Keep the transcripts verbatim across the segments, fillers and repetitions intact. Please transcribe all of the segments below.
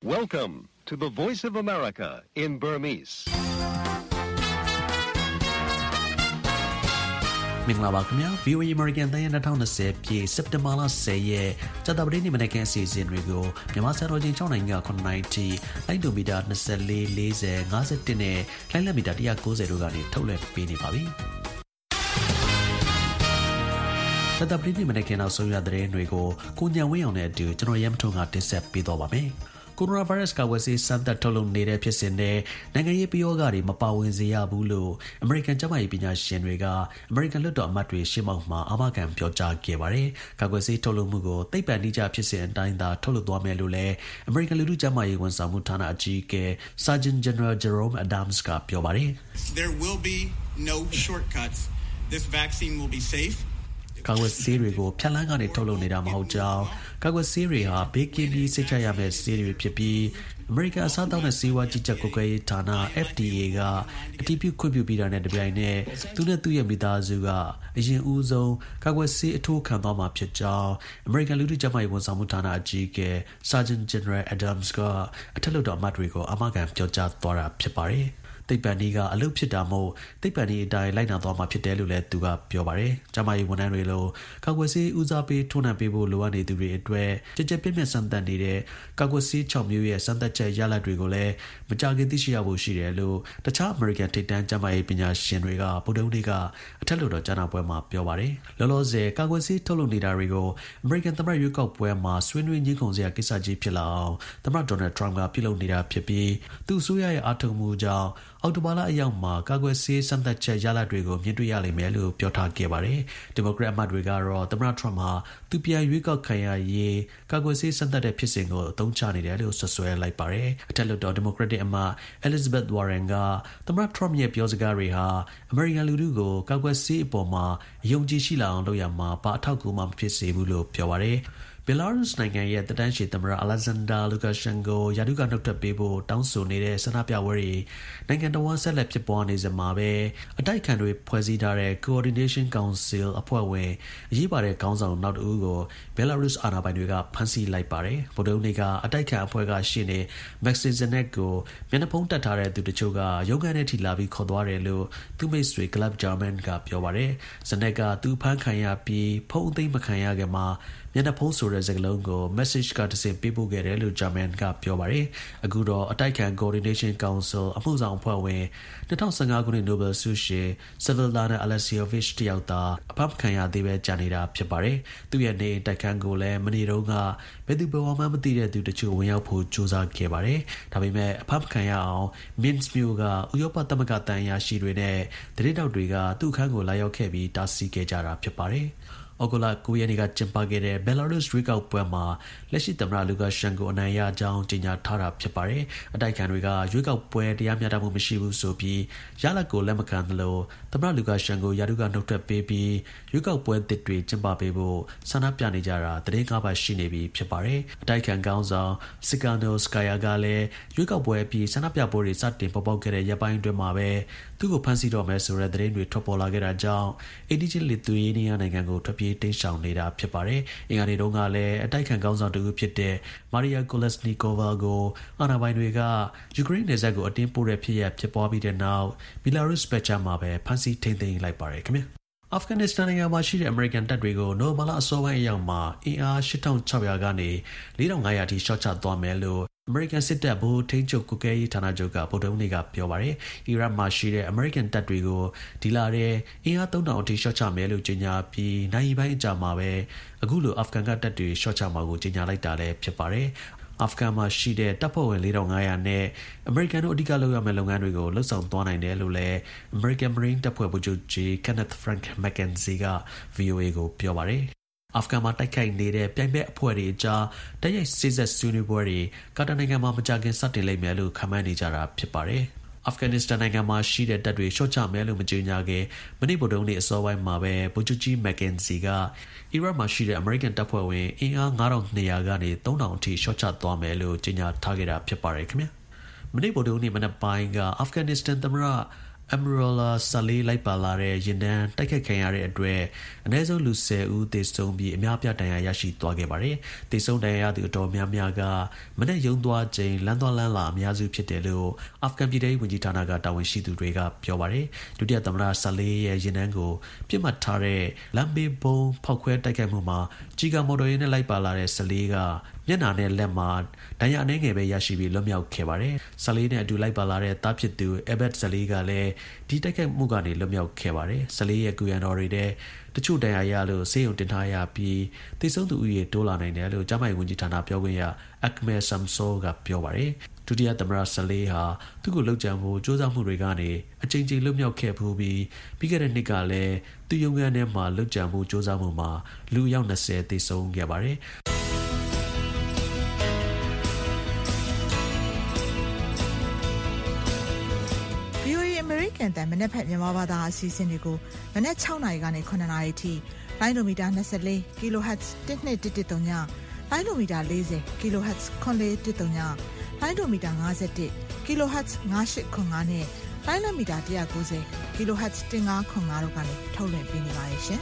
Welcome to the Voice of America in Burmese. မင်္ဂလာပါခင်ဗျာ ဗီအိုအေ American တိုင်း၂၀၂၀ပြည့်စက်တင်ဘာလ၁၀ရက်ကြာသပတေးနေ့မနက်ခင်းအစီအစဉ်တွေကိုမြန်မာစံတော်ချိန်၆နိုင်က၇နိုင်ထိလိုင်းဒိုမီတာ၂၄ ၄၀ ၅၁နဲ့လိုင်းလက်မီတာ၁၉၀တို့ကနေထုတ်လွှင့်ပေးနေပါပြီကြာသပတေးနေ့မနက်ခင်းနောက်ဆုံးရသတင်းတွေကိုကိုညံဝင်းအောင်နဲ့အတူကျွန်တော်ရဲမထုံကတင်ဆက်ပေးတော့ပါမယ်ကိုရိုနာဗိုင်းရပ်စ်ကာကွယ်ဆေးစမ်းသပ်ထုတ်လုပ်နေတဲ့ဖြစ်စဉ်နဲ့နိုင်ငံရေးပယောဂတွေမပါဝင်စေရဘူးလို့အမေရိကန်ကျန်းမာရေးပညာရှင်တွေကအမေရိကန်လွှတ်တော်အမတ်တွေရှေ့မှောက်မှာအာမခံပြောကြားခဲ့ပါတယ်။ကာကွယ်ဆေးထုတ်လုပ်မှုကိုသိပ္ပံနည်းကျဖြစ်စဉ်အတိုင်းသာထုတ်လုပ်သွားမယ်လို့လည်းအမေရိကန်လူထုကျန်းမာရေးဝန်ဆောင်မှုဌာနအကြီးအကဲ Surgeon General Jerome Adams ကပြောပါတယ်။ There will be no shortcuts. This vaccine will be safe. ကာကွယ်ဆေးတွေကိုဖြတ်လန်းကနေထုတ်လုပ်နေတာမဟုတ်ကြောင်းကာကွယ်ဆေးတွေဟာဘေးကင်းပြီးစိတ်ချရမယ့်ဆေးတွေဖြစ်ပြီးအမေရိကန်အစားအသောက်နဲ့ဆေးဝါးကြီးကြပ်ကွပ်ကဲရေးဌာန F D A ကအတည်ပြုခွင့်ပြုပြီးတာနဲ့တပြိုင်နက်သူနဲ့သူ့ရဲ့မိသားစုကအရင်ဦးဆုံးကာကွယ်ဆေးအထိုးခံသွားမှာဖြစ်ကြောင်းအမေရိကန်လူထုကျန်းမာရေးဝန်ဆောင်မှုဌာနအကြီးအကဲ Surgeon General Adams ကအထက်လွှတ်တော်အမတ်တွေကိုအာမခံပြောကြားသွားတာဖြစ်ပါတယ်သိပ္ပံနည်းကအလုပ်ဖြစ်တာမို့သိပ္ပံနည်းအတိုင်းလိုက်နာသွားမှာဖြစ်တယ်လို့လည်းသူကပြောပါတယ်။ကျမကြီးဝန်ထမ်းတွေလိုကာကွယ်ဆေးဦးစားပေးထိုးနှံပေးဖို့လိုအပ်နေသူတွေအတွက်ကြကြပြည့်ပြည့်စမ်းသပ်နေတဲ့ကာကွယ်ဆေး၆မျိုးရဲ့စမ်းသပ်ချက်ရလဒ်တွေကိုလည်းမကြခင်သိရှိရဖို့ရှိတယ်လို့တခြားအမေရိကန်ထိပ်တန်းကျမကြီးပညာရှင်တွေကဗုဒ္ဓဟူးနေ့ကအထက်လွှတ်တော်ကြားနာပွဲမှာပြောပါတယ်။လောလောဆယ်ကာကွယ်ဆေးထုတ်လုပ်နေတာတွေကိုအမေရိကန်သမ္မတရွေးကောက်ပွဲမှာဆွေးနွေးညှိနှိုင်းစရာကိစ္စကြီးဖြစ်လာအောင်သမ္မတဒေါ်နယ်ထရမ့်ကပြုလုပ်နေတာဖြစ်ပြီးသူ့အစိုးရရဲ့အားထုတ်မှုကြောင့်အော်တိုဘာလအရောက်မှာကာကွယ်ဆေးစမ်းသပ်ချက်ရလဒ်တွေကိုမြင်တွေ့ရလိမ့်မယ်လို့ပြောထားခဲ့ပါတယ်။ဒီမိုကရက်အမတ်တွေကတော့သမ္မတထရမ့်ဟာသူပြန်ရွေးကောက်ခံရရေးကာကွယ်ဆေးစမ်းသပ်တဲ့ဖြစ်စဉ်ကိုအသုံးချနေတယ်လို့ဆွဆွဲလိုက်ပါတယ်။အထက်လွှတ်တော်ဒီမိုကရက်တစ်အမတ် Elizabeth Warren ကသမ္မတထရမ့်ရဲ့ပြောစကားတွေဟာအမေရိကန်လူထုကိုကာကွယ်ဆေးအပေါ်မှာအယုံကြည်ရှိလာအောင်လုပ်ရမှာဘာအထောက်အကူမှမဖြစ်စေဘူးလို့ပြောပါတယ်။ဘယ်လာရုစ်နိုင်ငံရဲ့တတိုင်းရှည်သမ္မတ Alexander Lukashenko ရာထူးကနှုတ်ထွက်ပေးဖို့တောင်းဆိုနေတဲ့ဆန္ဒပြပွဲတွေနိုင်ငံတော်ဝန်ဆက်လက်ဖြစ်ပွားနေစမှာပဲအတိုက်ခံတွေဖွဲ့စည်းထားတဲ့ Coordination Council အဖွဲ့ဝင်အရေးပါတဲ့ခေါင်းဆောင်နောက်တစ်ဦးကိုဘယ်လာရုစ်အာဏာပိုင်တွေကဖမ်းဆီးလိုက်ပါတယ်ဗုဒ္ဓဟူးနေ့ကအတိုက်ခံအဖွဲ့ကရှေ့နေ Maxim Zenat ကိုမျက်နှာဖုံးတပ်ထားတဲ့သူတချို့ကရုံးခန်းထဲထိလာပြီးခေါ်သွားတယ်လို့သူ့မိတ်ဆွေ Gleb Jarman ကပြောပါတယ် Zenat ကသူဖမ်းခံရပြီးဖုံးသိမ်းမခံရခင်မှာမျက်နှာဖုံးဆိုတဲ့စကားလုံးကို message ကတစ်ဆင့်ပေးပို့ခဲ့တယ်လို့ German ကပြောပါတယ်။အခုတော့အတိုက်ခံ Coordination Council အမှုဆောင်အဖွဲ့ဝင်၂၀၁၅ခုနှစ် Nobel ဆုရှင် Svetlana Alexievich တယောက်သာအဖမ်းခံရသေးပဲကြာနေတာဖြစ်ပါတယ်။သူ့ရဲ့နေတိုက်ခန်းကိုလည်းမနေ့တုန်းကဘယ်သူဘယ်ဝါမှမသိတဲ့သူတချို့ဝင်ရောက်ဖို့ကြိုးစားခဲ့ပါတယ်။ဒါပေမဲ့အဖမ်းခံရအောင် Minsk မြို့ကဥရောပသမဂ္ဂတန်ရာရှိတွေနဲ့တရေတောက်တွေကသူ့အခန်းကိုလာရောက်ခဲ့ပြီးတားဆီးခဲ့ကြတာဖြစ်ပါတယ်။ဩဂုတ်လ၉ရက်နေ့ကကျင်းပခဲ့တဲ့ဘယ်လာရုစ်ရွေးကောက်ပွဲမှာလက်ရှိသမ္မတလူကာရှန်ကိုအနိုင်ရကြောင်းကြေညာထားတာဖြစ်ပါတယ်။အတိုက်ခံတွေကရွေးကောက်ပွဲတရားမျှတမှုမရှိဘူးဆိုပြီးရလဒ်ကိုလက်မခံသလိုသမ္မတလူကာရှန်ကိုရာထူးကနှုတ်ထွက်ပေးပြီးရွေးကောက်ပွဲတစ်တွေကျင်းပပေးဖို့ဆန္ဒပြနေကြတာသတင်းကားပါရှိနေပြီဖြစ်ပါတယ်။အတိုက်ခံကောင်းဆောင်စီကာနိုစကာယာကလည်းရွေးကောက်ပွဲအပြီးဆန္ဒပြပွဲတွေစတင်ပေါ်ပေါက်ခဲ့တဲ့ရပ်ပိုင်းအတွင်းမှာပဲသူ့ကိုဖမ်းဆီးတော့မယ်ဆိုတဲ့သတင်းတွေထွက်ပေါ်လာခဲ့တာကြောင့်အီဒီဂျီလီသူယေနီးယားနိုင်ငံကိုထွက်ပြေးတိမ်းရှောင်နေတာဖြစ်ပါတယ်။အင်္ဂါနေ့တုန်းကလည်းအတိုက်ခံကောင်းဆောင်တူဖြစ်တဲ့မာရီယာကိုလက်စနီကိုဗာကိုအာဏာပိုင်တွေကယူကရိန်းနယ်စပ်ကိုအတင်းပို့တဲ့ဖြစ်ရပ်ဖြစ်ပွားပြီးတဲ့နောက်ဘီလာရုစ်ဘက်ချာမှာပဲဖမ်းဆီးထိန်းသိမ်းလိုက်ပါတယ်ခင်ဗျာ။အာဖဂန်နစ္စတန်နိုင်ငံမှာရှိတဲ့အမေရိကန်တပ်တွေကိုနိုဝင်ဘာလအစောပိုင်းအရောက်မှာအင်အား၈၆၀၀ကနေ၄၅၀၀အထိရှော့ချသွားမယ်လို့အမေရိကန်စစ်တပ်ဗိုလ်ထိန်းချုပ်ကွပ်ကဲရေးဌာနချုပ်ကဗုဒ္ဓဟူးနေ့ကပြောပါတယ်။အီရတ်မှာရှိတဲ့အမေရိကန်တပ်တွေကိုဒီလထဲအင်အား၃၀၀၀အထိရှော့ချမယ်လို့ကြေညာပြီးနိုင်ပိုင်းအကြာမှာပဲအခုလိုအာဖဂန်ကတပ်တွေရှော့ချမှာကိုကြေညာလိုက်တာလည်းဖြစ်ပါတယ်။အာဖဂန်မှာရှိတဲ့တပ်ဖွဲ့ဝင်၄၅၀၀နဲ့အမေရိကန်တို့အဓိကလုပ်ရမယ့်လုပ်ငန်းတွေကိုလှုပ်ဆောင်သွားနိုင်တယ်လို့လည်း American Marine တပ်ဖွဲ့ဗိုလ်ချုပ်ကြီး Kenneth Frank McKenzie က ဗွီအိုအေကိုပြောပါတယ်။အာဖဂန်မှာတိုက်ခိုက်နေတဲ့ပြိုင်ဘက်အဖွဲ့တွေအကြားတိုက်ရိုက်စေ့စပ်ဆွေးနွေးပွဲတွေကာတာနိုင်ငံမှာမကြာခင်စတင်လိမ့်မယ်လို့ခန့်မှန်းနေကြတာဖြစ်ပါတယ်။အာဖဂန်နစ္စတန်နိုင်ငံမှာရှိတဲ့တပ်တွေရှော့ချမယ်လို့မကြေညာခင်မနေ့ဗုဒ္ဓဟူးနေ့အစောပိုင်းမှာပဲဗိုလ်ချုပ်ကြီး McKenzie ကအီရတ်မှာရှိတဲ့အမေရိကန်တပ်ဖွဲ့ဝင်အင်အား၅၂၀၀ကနေ၃၀၀၀အထိရှော့ချသွားမယ်လို့ကြေညာထားခဲ့တာဖြစ်ပါတယ်ခင်ဗျာ။မနေ့ဗုဒ္ဓဟူးနေ့မနက်ပိုင်းကအာဖဂန်နစ္စတန်သမ္မတ Amrola Saleh လိုက်ပါလာတဲ့ရင်တန်းတိုက်ခတ်ခံရတဲ့အတွက်အနည်းဆုံးလူဆယ်ဦးသေဆုံးပြီးအများပြဒဏ်ရာရရှိသွားခဲ့ပါတယ်။သေဆုံးဒဏ်ရာရသူအတော်များများကမနေ့ရုံသွားချိန်လမ်းသွားလမ်းလာအများစုဖြစ်တယ်လို့အာဖဂန်ပြည်ထောင်ဝန်ကြီးဌာနကတာဝန်ရှိသူတွေကပြောပါတယ်။ဒုတိယသမ္မတ Saleh ရဲ့ရင်တန်းကိုပြစ်မှတ်ထားတဲ့လမ်းဘေးဘုံဖောက်ခွဲတိုက်ခိုက်မှုမှာကြီးကမော်တော်ယာဉ်နဲ့လိုက်ပါလာတဲ့ Saleh ကမျက်နှာနဲ့လက်မှာဒဏ်ရာအနည်းငယ်ပဲရရှိပြီးလွတ်မြောက်ခဲ့ပါတယ်။ Saleh နဲ့အတူလိုက်ပါလာတဲ့သားဖြစ်သူ Abed Saleh ကလည်းဒီတိုက်ခိုက်မှုကနေလွတ်မြောက်ခဲ့ပါတယ်။ Saleh ရဲ့ကူရန်တော်တွေတဲ့တချို့ဒဏ်ရာရလို့ဆေးရုံတင်ထားရပြီးသေဆုံးသူဦးရေတိုးလာနိုင်တယ်လို့ကျန်းမာရေးဝန်ကြီးဌာနပြောခွင့်ရ Akmal Samsur ကပြောပါတယ်။ဒုတိယသမ္မတ Saleh ဟာသူ့ကိုလှုပ်ကြံဖို့ကြိုးစားမှုတွေကနေအကြိမ်ကြိမ်လွတ်မြောက်ခဲ့ဖူးပြီးပြီးခဲ့တဲ့နှစ်ကလည်းသူ့ရုံးခန်းထဲမှာလှုပ်ကြံမှုကြိုးစားမှုမှာလူအယောက်၂၀သေဆုံးခဲ့ပါတယ်။ American တန်မနေ့ဖက်မြန်မာဘာသာအစီအစဉ်တွေကိုမနေ့၆နာရီကနေ၇နာရီထိလိုင်းဒိုမီတာ၂၄ kilohertz တစ်နှစ်တစ်တစ်သုံးညလိုင်းဒိုမီတာ၄၀ kilohertz ခွန်လေးတစ်သုံးညလိုင်းဒိုမီတာ၅၁ kilohertz ၅၈ခွန်၅နဲ့လိုင်းလမီတာ၁၉၀ kilohertz ၁၅ခွန်၅တို့ကနေထုတ်လွှင့်ပေးနေပါတယ်ရှင်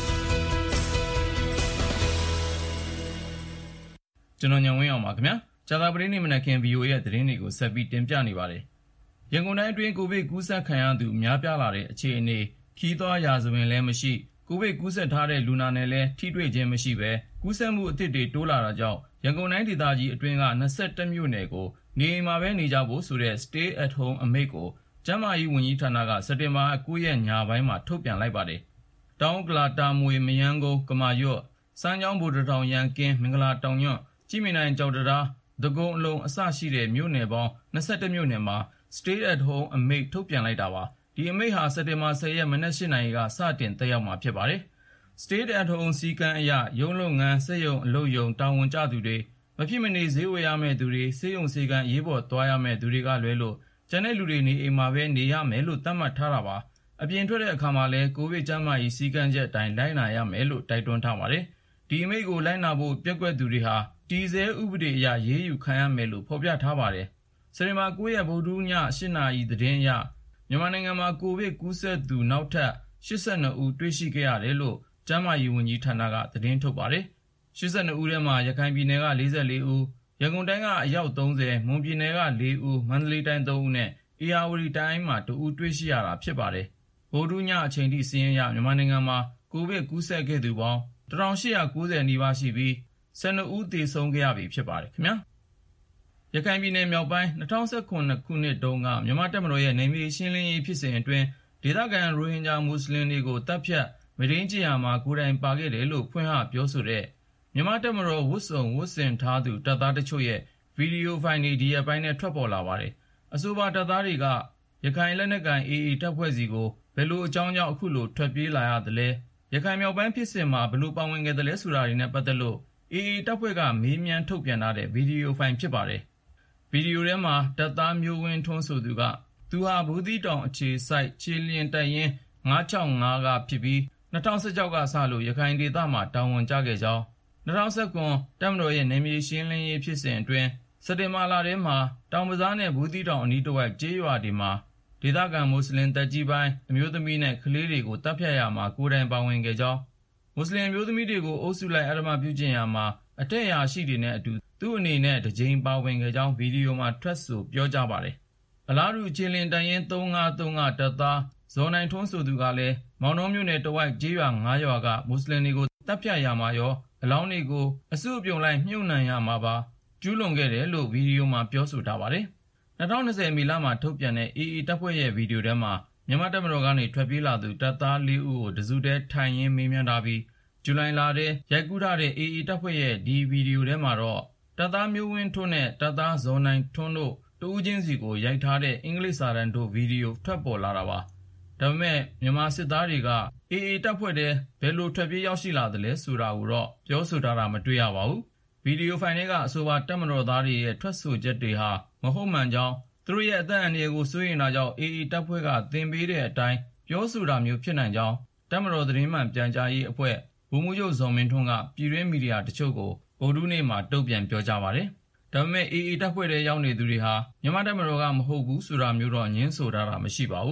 ကျွန်တော်ညံဝင်းအောင်ပါခင်ဗျာဂျာသာပရင်းနေမနက်ခင်း ဗီအိုအေ ရဲ့သတင်းတွေကိုဆက်ပြီးတင်ပြနေပါတယ်ရန်ကုန်တိုင်းအတွင်းကိုဗစ်ကူးစက်ခံရသူများပြားလာတဲ့အခြေအနေခီးသွားရာဇဝင်လည်းမရှိကိုဗစ်ကူးစက်ထားတဲ့လူနာနဲ့လည်းထိတွေ့ခြင်းမရှိပဲကူးစက်မှုအသစ်တွေတိုးလာတာကြောင့်ရန်ကုန်တိုင်းဒေသကြီးအတွင်းက၂၁မြို့နယ်ကိုနေအိမ်မှာပဲနေကြဖို့ဆိုတဲ့ Stay at Home အမိန့်ကိုကျန်းမာရေးဝန်ကြီးဌာနကစက်တင်ဘာ၉ရက်ညပိုင်းမှာထုတ်ပြန်လိုက်ပါတယ်။တောင်ကလာတာမွေမယန်းကုန်းကမာရွတ်စမ်းချောင်းဗိုလ်တထောင်ရန်ကင်းမင်္ဂလာတောင်ညွန့်ကြည်မြနိုင်ကြောက်တရားဒဂုံအလုံးအစရှိတဲ့မြို့နယ်ပေါင်း၂၁မြို့နယ်မှာ Stay at Home အမိန့်ထုတ်ပြန်လိုက်တာပါဒီအမိန့်ဟာစက်တင်ဘာ၁၀ရက်မနက်၈နာရီကစတင်သက်ရောက်မှာဖြစ်ပါတယ်။ Stay at Home စည်းကမ်းအရရုံးလုပ်ငန်းစက်ရုံအလုပ်ရုံတာဝန်ကျသူတွေမဖြစ်မနေဈေးဝယ်ရမယ့်သူတွေစေယုံစေကံရေးပေါ်သွားရမယ့်သူတွေကလွဲလို့ကျန်တဲ့လူတွေနေအိမ်မှာပဲနေရမယ်လို့သတ်မှတ်ထားတာပါအပြင်ထွက်တဲ့အခါမှာလည်းကိုဗစ်ကျန်းမာရေးစည်းကမ်းချက်အတိုင်းလိုက်နာရမယ်လို့တိုက်တွန်းထားပါတယ်ဒီအမိန့်ကိုလိုက်နာဖို့ပြက်ကွက်သူတွေဟာတည်ဆဲဥပဒေအရရေးယူခံရမယ်လို့ဖော်ပြထားပါတယ်စက်တင်ဘာ၉ရက်ဗုဒ္ဓဟူးည၈နာရီသတင်းအရမြန်မာနိုင်ငံမှာကိုဗစ်ကူးစက်သူနောက်ထပ်၈၂ဦးတွေ့ရှိခဲ့ရတယ်လို့ကျန်းမာရေးဝန်ကြီးဌာနကသတင်းထုတ်ပါတယ်။၈၂ဦးထဲမှာရခိုင်ပြည်နယ်က၄၄ဦးရန်ကုန်တိုင်းကအယောက်၃၀မွန်ပြည်နယ်က၄ဦးမန္တလေးတိုင်း၃ဦးနဲ့အေရဝတီတိုင်းမှာတဦးတွေ့ရှိရတာဖြစ်ပါတယ်။ဗုဒ္ဓဟူးညအချိန်ထိစီးရင်ရမြန်မာနိုင်ငံမှာကိုဗစ်ကူးစက်ခဲ့သူပေါင်း၁၈၉၀နီးပါးရှိပြီး၁၂ဦးသေဆုံးခဲ့ရပြီဖြစ်ပါတယ်ခင်ဗျာ။ရခိုင်ပြည်နယ်မြောက်ပိုင်း၂၀၁၇ခုနှစ်တုန်းကမြန်မာတပ်မတော်ရဲ့နယ်မြေရှင်းလင်းရေးဖြစ်စဉ်အတွင်းဒေသခံရိုဟင်ဂျာမွတ်စလင်တွေကိုတပ်ဖြတ်မဒိန်းကျရာမှာကိုယ်တိုင်ပါခဲ့တယ်လို့ဖွင့်ဟပြောဆိုတဲ့မြန်မာတပ်မတော်ဝတ်စုံဝတ်ဆင်ထားသူတပ်သားတချို့ရဲ့ဗီဒီယိုဖိုင်တွေဒီရက်ပိုင်းနဲ့ထွက်ပေါ်လာပါတယ်။အဆိုပါတပ်သားတွေကရခိုင်လက်နက်ကိုင် အေအေ တပ်ဖွဲ့စီကိုဘယ်လိုအကြောင်းကြောင့်အခုလိုထွက်ပြေးလာရသလဲရခိုင်မြောက်ပိုင်းဖြစ်စဉ်မှာဘယ်လိုပါဝင်ခဲ့သလဲဆိုတာတွေနဲ့ပတ်သက်လို့ အေအေ တပ်ဖွဲ့ကမေးမြန်းထုတ်ပြန်ထားတဲ့ဗီဒီယိုဖိုင်ဖြစ်ပါတယ်။ဗီဒီယိုထဲမှာတပ်သားမျိုးဝင်းထွန်းဆိုသူကသူဟာဘူးသီးတောင်အခြေစိုက်ခြေလျင်တပ်ရင်း၅၆၅ကဖြစ်ပြီး၂၀၁၆ကစလို့ရခိုင်ဒေသမှာတာဝန်ကျခဲ့ကြောင်း၂၀၁၇တပ်မတော်ရဲ့နယ်မြေရှင်းလင်းရေးဖြစ်စဉ်အတွင်းစက်တင်ဘာလထဲမှာတောင်ပဇားနဲ့ဘူးသီးတောင်အနီးတစ်ဝိုက်ကျေးရွာတွေမှာဒေသခံမွတ်စလင်တပ်ကြီးပိုင်းအမျိုးသမီးနဲ့ကလေးတွေကိုတပ်ဖြတ်ရမှာကိုယ်တိုင်ပါဝင်ခဲ့ကြောင်းမွတ်စလင်အမျိုးသမီးတွေကိုအုပ်စုလိုက်အဓမ္မပြုကျင့်ရမှာအထက်အရာရှိတွေနဲ့အတူသူ့အနေနဲ့တစ်ကြိမ်ပါဝင်ခဲ့ကြောင်းဗီဒီယိုမှာထွက်ဆိုပြောကြားပါတယ်။အလားတူခြေလျင်တပ်ရင်း၃၅၃ကတပ်သားဇော်နိုင်ထွန်းဆိုသူကလည်းမောင်နှောမြို့နယ်တဝိုက်ကျေးရွာ၅ရွာကမွတ်စလင်တွေကိုတပ်ဖြတ်ရမှာရောအလောင်းတွေကိုအစုအပြုံလိုက်မြုပ်နှံရမှာပါကျူးလွန်ခဲ့တယ်လို့ဗီဒီယိုမှာပြောဆိုထားပါတယ်။၂၀၂၀မီလမှာထုတ်ပြန်တဲ့ အေအေ တပ်ဖွဲ့ရဲ့ဗီဒီယိုထဲမှာမြန်မာတပ်မတော်ကနေထွက်ပြေးလာသူတပ်သား၄ဦးကိုတစုတည်းထိုင်ရင်းမေးမြန်းထားပြီးဇူလိုင်လထဲရိုက်ကူးထားတဲ့ အေအေ တပ်ဖွဲ့ရဲ့ဒီဗီဒီယိုထဲမှာတော့တပ်သားမျိုးဝင်းထွန်းနဲ့တပ်သားဇော်နိုင်ထွန်းတို့တဦးချင်းစီကိုရိုက်ထားတဲ့အင်္ဂလိပ်စာတန်းတို့ဗီဒီယိုထွက်ပေါ်လာတာပါ။ဒါပေမဲ့မြန်မာစစ်သားတွေက အေအေ တပ်ဖွဲ့ထဲဘယ်လိုထွက်ပြေးရောက်ရှိလာသလဲဆိုတာကိုတော့ပြောဆိုထားတာမတွေ့ရပါဘူး။ဗီဒီယိုဖိုင်ထဲကအဆိုပါတပ်မတော်သားတွေရဲ့ထွက်ဆိုချက်တွေဟာမဟုတ်မှန်ကြောင်းသူတို့ရဲ့အသက်အန္တရာယ်ကိုစိုးရိမ်တာကြောင့် အေအေ တပ်ဖွဲ့ကသင်ပေးတဲ့အတိုင်းပြောဆိုတာမျိုးဖြစ်နိုင်ကြောင်းတပ်မတော်သတင်းမှန်ပြန်ကြားရေးအဖွဲ့ဗိုလ်မှူးချုပ်ဇော်မင်းထွန်းကပြည်တွင်းမီဒီယာတချို့ကိုဗုဒ္ဓဟူးနေ့မှာတုံ့ပြန်ပြောကြားပါတယ်။ဒါပေမဲ့ အေအေ တပ်ဖွဲ့ထဲရောက်နေသူတွေဟာမြန်မာတပ်မတော်ကမဟုတ်ဘူးဆိုတာမျိုးတော့ညင်းဆိုထားတာမရှိပါဘူး။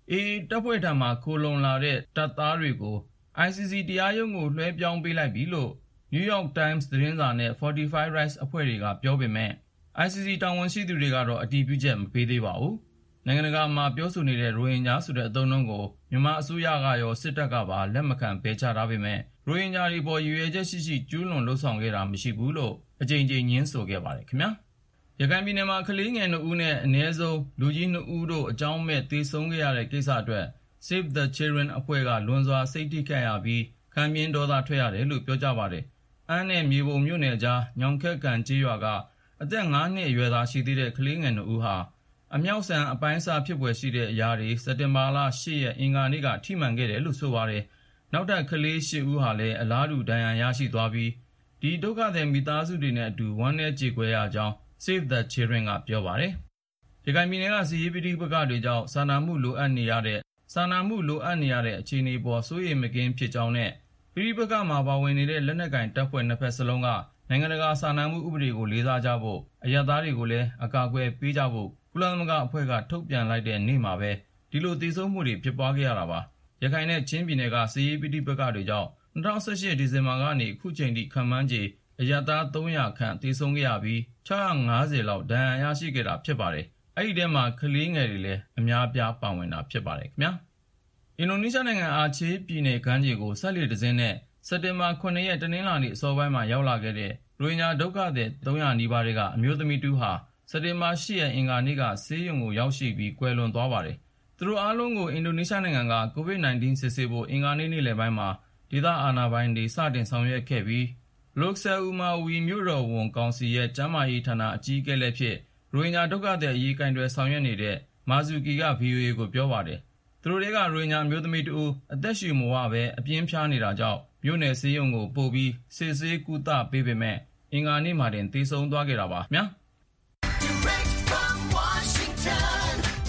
အေအေတပ်ဖွဲ့ထံမှခိုလုံလာတဲ့တပ်သားတွေကို အိုင်စီစီ တရားရုံးကိုလွှဲပြောင်းပေးလိုက်ပြီလို့ New York Times သတင်းစာနဲ့ Fortify Rights အဖွဲ့တွေကပြောပေမဲ့ အိုင်စီစီ တာဝန်ရှိသူတွေကတော့အတည်ပြုချက်မပေးသေးပါဘူး။နိုင်ငံတကာမှာပြောဆိုနေတဲ့ရိုဟင်ဂျာဆိုတဲ့အသုံးအနှုန်းကိုမြန်မာအစိုးရကရောစစ်တပ်ကပါလက်မခံပယ်ချထားပေမဲ့ရိုဟင်ဂျာတွေပေါ်ရည်ရွယ်ချက်ရှိရှိကျူးလွန်လှုပ်ဆောင်ခဲ့တာမရှိဘူးလို့အကြိမ်ကြိမ်ညင်းဆိုခဲ့ပါတယ်ခင်ဗျာ။ရခိုင်ပြည်နယ်မှာကလေးငယ်နှစ်ဦးနဲ့အနည်းဆုံးလူကြီးနှစ်ဦးတို့အကြောင်းမဲ့သေဆုံးခဲ့ရတဲ့ကိစ္စအတွက် Save the Children အဖွဲ့ကလွန်စွာစိတ်ထိခိုက်ရပြီးခံပြင်းဒေါသထွက်ရတယ်လို့ပြောကြပါတယ်။အမ်းနဲ့မြေပုံမြို့နယ်ကြားညောင်ခက်ကန်ကျေးရွာကအသက်၅နှစ်အရွယ်သားရှိသေးတဲ့ကလေးငယ်နှစ်ဦးဟာအမြောက်ဆန်အပိုင်းစားဖြစ်ပွယ်ရှိတဲ့အရာတွေစက်တင်ဘာလ၈ရက်အင်္ဂါနေ့ကထိမှန်ခဲ့တယ်လို့ဆိုပါတယ်။နောက်ထပ်ကလေး၈ဦးဟာလည်းအလားတူဒဏ်ရာရရှိသွားပြီးဒီဒုက္ခသည်မိသားစုတွေနဲ့အတူဝမ်းနည်းကြေကွဲရကြောင်း Save the Children ကပြောပါတယ်။ရခိုင်ပြည်နယ်ကစီးရီးပဋိပက္ခတွေကြောင့်စာနာမှုလိုအပ်နေရတဲ့စာနာမှုလိုအပ်နေရတဲ့အခြေအနေပေါ်စိုးရိမ်မကင်းဖြစ်ကြောင်းနဲ့ပဋိပက္ခမှာပါဝင်နေတဲ့လက်နက်ကိုင်တပ်ဖွဲ့နှစ်ဖက်စလုံးကနိုင်ငံတကာစာနာမှုဥပဒေကိုလေးစားကြဖို့အရပ်သားတွေကိုလည်းအကာအကွယ်ပေးကြဖို့ကုလသမဂ္ဂအဖွဲ့ကထုတ်ပြန်လိုက်တဲ့နေ့မှာပဲဒီလိုသေဆုံးမှုတွေဖြစ်ပွားခဲ့ရတာပါ။ရခိုင်နဲ့ချင်းပြည်နယ်ကစီးရီးပဋိပက္ခတွေကြောင့်၂၀၁၈ဒီဇင်ဘာကနေအခုချိန်ထိခန့်မှန်းခြေအရပ်သား၃၀၀ခန့်သေဆုံးခဲ့ရပြီး၆၅၀လောက်ဒဏ်ရာရရှိခဲ့တာဖြစ်ပါတယ်။အဲဒီထဲမှာကလေးငယ်တွေလည်းအများပြားပါဝင်တာဖြစ်ပါတယ်ခင်ဗျာ။အင်ဒိုနီးရှားနိုင်ငံအာချေးပြည်နယ်ကမ်းခြေကိုဆက်လက်တစင်းနဲ့စက်တင်ဘာခုနှစ်ရက်တနင်္လာနေ့အစောပိုင်းမှာရောက်လာခဲ့တဲ့ရိုဟင်ဂျာဒုက္ခသည်၃၀၀နီးပါးတွေကအမျိုးသမီးတူဟာစက်တင်ဘာ၈ရက်အင်္ဂါနေ့ကဆေးရုံကိုရောက်ရှိပြီးကွယ်လွန်သွားပါတယ်။သူတို့အားလုံးကိုအင်ဒိုနီးရှားနိုင်ငံက ကိုဗစ်၁၉ စစ်ဆေးဖို့အင်္ဂါနေ့နေ့လယ်ပိုင်းမှာဒေသအာဏာပိုင်တွေစတင်ဆောင်ရွက်ခဲ့ပြီးលោកဆယ်ဦးမာဝီမြို့တော်ဝန်ကောင်စီရဲ့ကျန်းမာရေးဌာနအကြီးအကဲလည်းဖြစ်ရိုဟင်ဂျာဒုက္ခသည်အရေးကိုင်တွယ်ဆောင်ရွက်နေတဲ့မာဇူကီက ဗီအိုအေကိုပြောပါတယ်။သူတို့တွေကရိုဟင်ဂျာမျိုးသမီးတူအသက်ရှူမဝပဲအပြင်းဖျားနေတာကြောင့်မြို့နယ်ဆေးရုံကိုပို့ပြီးစစ်ဆေးကုသပေးပေမဲ့အင်္ဂါနေ့မှာတင်သေဆုံးသွားခဲ့တာပါဗျာ။ Direct from Washington,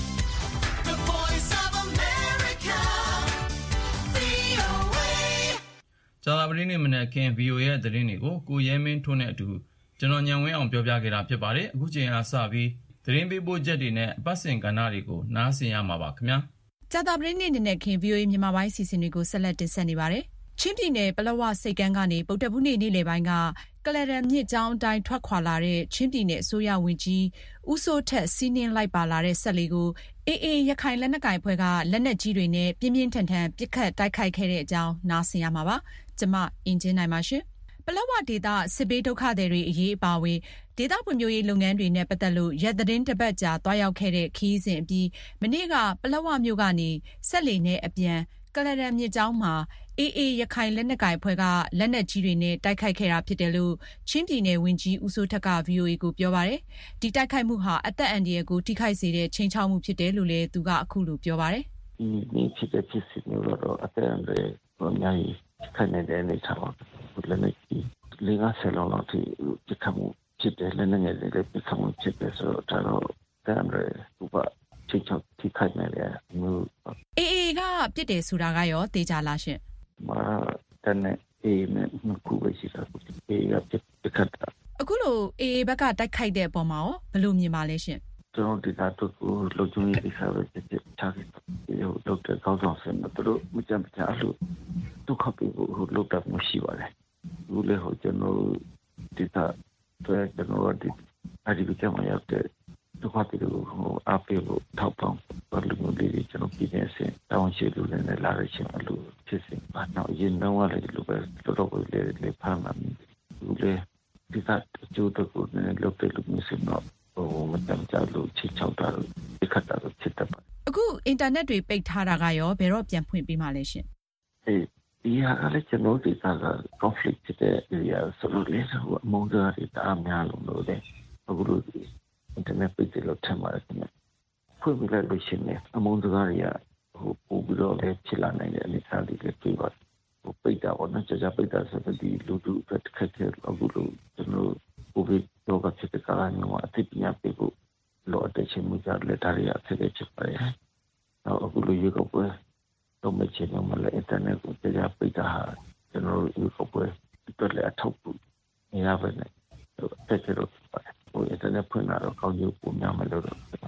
the voice of America, ဗွီအိုအေကြာသပတေးနေ့မနက်ခင်း ဗီအိုအေ ရဲ့သတင်းတွေကိုကိုရဲမင်းထွန်းနဲ့အတူကျွန်တော်ညံဝင်းအောင်ပြောပြခဲ့တာဖြစ်ပါတယ်။အခုချိန်ကစပြီးသတင်းပေးပို့ချက်တွေနဲ့အပတ်စဉ်ကဏ္ဍတွေကိုနားဆင်ရမှာပါခင်ဗျာ။ကြာသပတေးနေ့နေ့ခင်း ဗီအိုအေမြန်မာပိုင်းအစီအစဉ်တွေကိုဆက်လက်တင်ဆက်နေပါတယ်။ချင်းပြည်နယ်ပလက်ဝစိတ်ကမ်းကနေဗုဒ္ဓဘုနေ့နေ့လယ်ပိုင်းကကလရံမြစ်ကြောင်းအတိုင်းထွက်ခွာလာတဲ့ချင်းပြည်နယ်အစိုးရဝန်ကြီးဦးစိုးထက်စီးနင်းလိုက်ပါလာတဲ့ဆက်လေးကိုအေအေရခိုင်လက်နက်ကိုင်အဖွဲ့ကလက်နက်ကြီးတွေနဲ့ပြင်းပြင်းထန်ထန်ပစ်ခတ်တိုက်ခိုက်ခဲ့တဲ့အကြောင်းနားဆင်ရမှာပါ။ကျွန်မအင်ဂျင်နိုင်ပါရှင်။ပလက်ဝဒေသစစ်ဘေးဒုက္ခသည်တွေအရေးအပါအဝင်ဒေသဖွံ့ဖြိုးရေးလုပ်ငန်းတွေနဲ့ပတ်သက်လို့ရက်သတင်းတစ်ပတ်ကြာတွားရောက်ခဲ့တဲ့ခရီးစဉ်အပြီးမနေ့ကပလက်ဝမြို့ကနေဆက်လီနဲ့အပြန်ကလရံမြစ်ကြောင်းမှာအေအေရခိုင်လက်နက်ကိုင်အဖွဲ့ကလက်နက်ကြီးတွေနဲ့တိုက်ခိုက်ခဲ့တာဖြစ်တယ်လို့ချင်းပြည်နယ်ဝန်ကြီးဦးစိုးထက်က ဗီအိုအေကိုပြောပါတယ်။ဒီတိုက်ခိုက်မှုဟာအသက်အန္တရာယ်ကိုထိခိုက်စေတဲ့ချိန်ချောက်မှုဖြစ်တယ်လို့လည်းသူကအခုလိုပြောပါတယ်။ဒီနေ့ဖြစ်တဲ့ဖြစ်စဉ်မျိုးတော့အသက်အန္တရာယ်ကိုအများကြီးထိခိုက်နေတဲ့အနေအထားပါ။လက်နက်ကြီးလေးငါးဆယ်လုံးလောက်ထိပစ်ခတ်မှုဖြစ်တယ်လက်နက်ငယ်တွေလည်းပစ်ခတ်မှုဖြစ်တယ်ဆိုတော့ဒါတော့အသက်အန္တရာယ်ကိုပါချိန်ချောက်ထိခိုက်နေတယ်မျိုးအေအေကပြစ်တယ်ဆိုတာကရောတေချာလားရှင်။မာတနဲ့အေနဲ့ခုပဲရှိတာကိုအေကပြစ်ခတ်တာအခုလိုအေဘက်ကတိုက်ခိုက်တဲ့အပေါ်မှာရောဘယ်လိုမြင်ပါလဲရှင်။ကျွန်တော်ဒီသားတို့ကိုလုံခြုံရေးကိစ္စပဲဖြစ်ဖြစ်ချခဲ့တယ်ဟိုဒေါက်တာကောင်းဆောင်ဆင်တို့တို့မကြမ်းကြအလို့ဒုက္ခပေးဖို့ဟိုလောက်တာမရှိပါလေ။ဘူးလေဟိုကျွန်တော်ဒီသားတော့ကျွန်တော်ဒီအဒီကမှရောက်တဲ့ဒုက္ခပေးလို့ဟိုအပေးဖို့ထောက်ပံ့ဘာလို့လဲဒီကျွန်တော်ပြည်နေစင်တောင်းရှိလို့လည်းလာရချင်အလို့ဖြစ်စင်ပါတော့ရင်တော့လည်းဒီလိုပဲတော်တော်ကိုလည်းလေဖမ်းမှဘူးလေဒီကအကျိုးတော့ကိုလည်းလုပ်တယ်လို့မျိုးစင်တော့ဟိုမတမ်းကြလို့ချစ်ချောက်တာလို့ဒီခတ်တာလို့ဖြစ်တတ်ပါအခုအင်တာနက်တွေပိတ်ထားတာကရောဘယ်တော့ပြန်ဖွင့်ပေးမှလဲရှင်အေးဒီဟာလည်းကျွန်တော်ဒီက conflict ဖြစ်တဲ့ area ဆိုလို့လေဟိုအမုန်းတွေတာအများလုံးလို့လေအခုလို့အင်တာနက်ပိတ်တယ်လို့ထင်ပါတယ်ခင်ဗျဖွင့်ပြလိုက်လို့ရှိရင်အမုန်းစကားတွေကဟိုပို့ပြီးတော့လည်းဖြစ်လာနိုင်တဲ့အနေအထားတွေလည်းတွေ့ပါဟိုပိတ်တာပေါ့နော်ကြာကြာပိတ်တာဆိုတော့ဒီလူတို့အတွက်ခက်ခဲအခုလို့ကျွန်တော်ကိုဗစ်ရောဂါဖြစ်တဲ့ကာလမျိုးအသိပညာပေးဖို့လိုအပ်တဲ့ချင်းမှုကြလက်တာတွေအဖြစ်ဖြစ်ပါတယ်နောက်အခုလို့ရေကောပွဲတော့မချင်တော့မလဲအင်တာနက်ကိုကြာကြာပိတ်တာဟာကျွန်တော်ရေကောပွဲအတွက်လည်းအထောက်ပံ့နေရပါမယ်ဟိုတက်ကြတော့ဟိုအင်တာနက်ဖွင့်လာတော့ကောင်းကျိုးပုံများမလို့တော့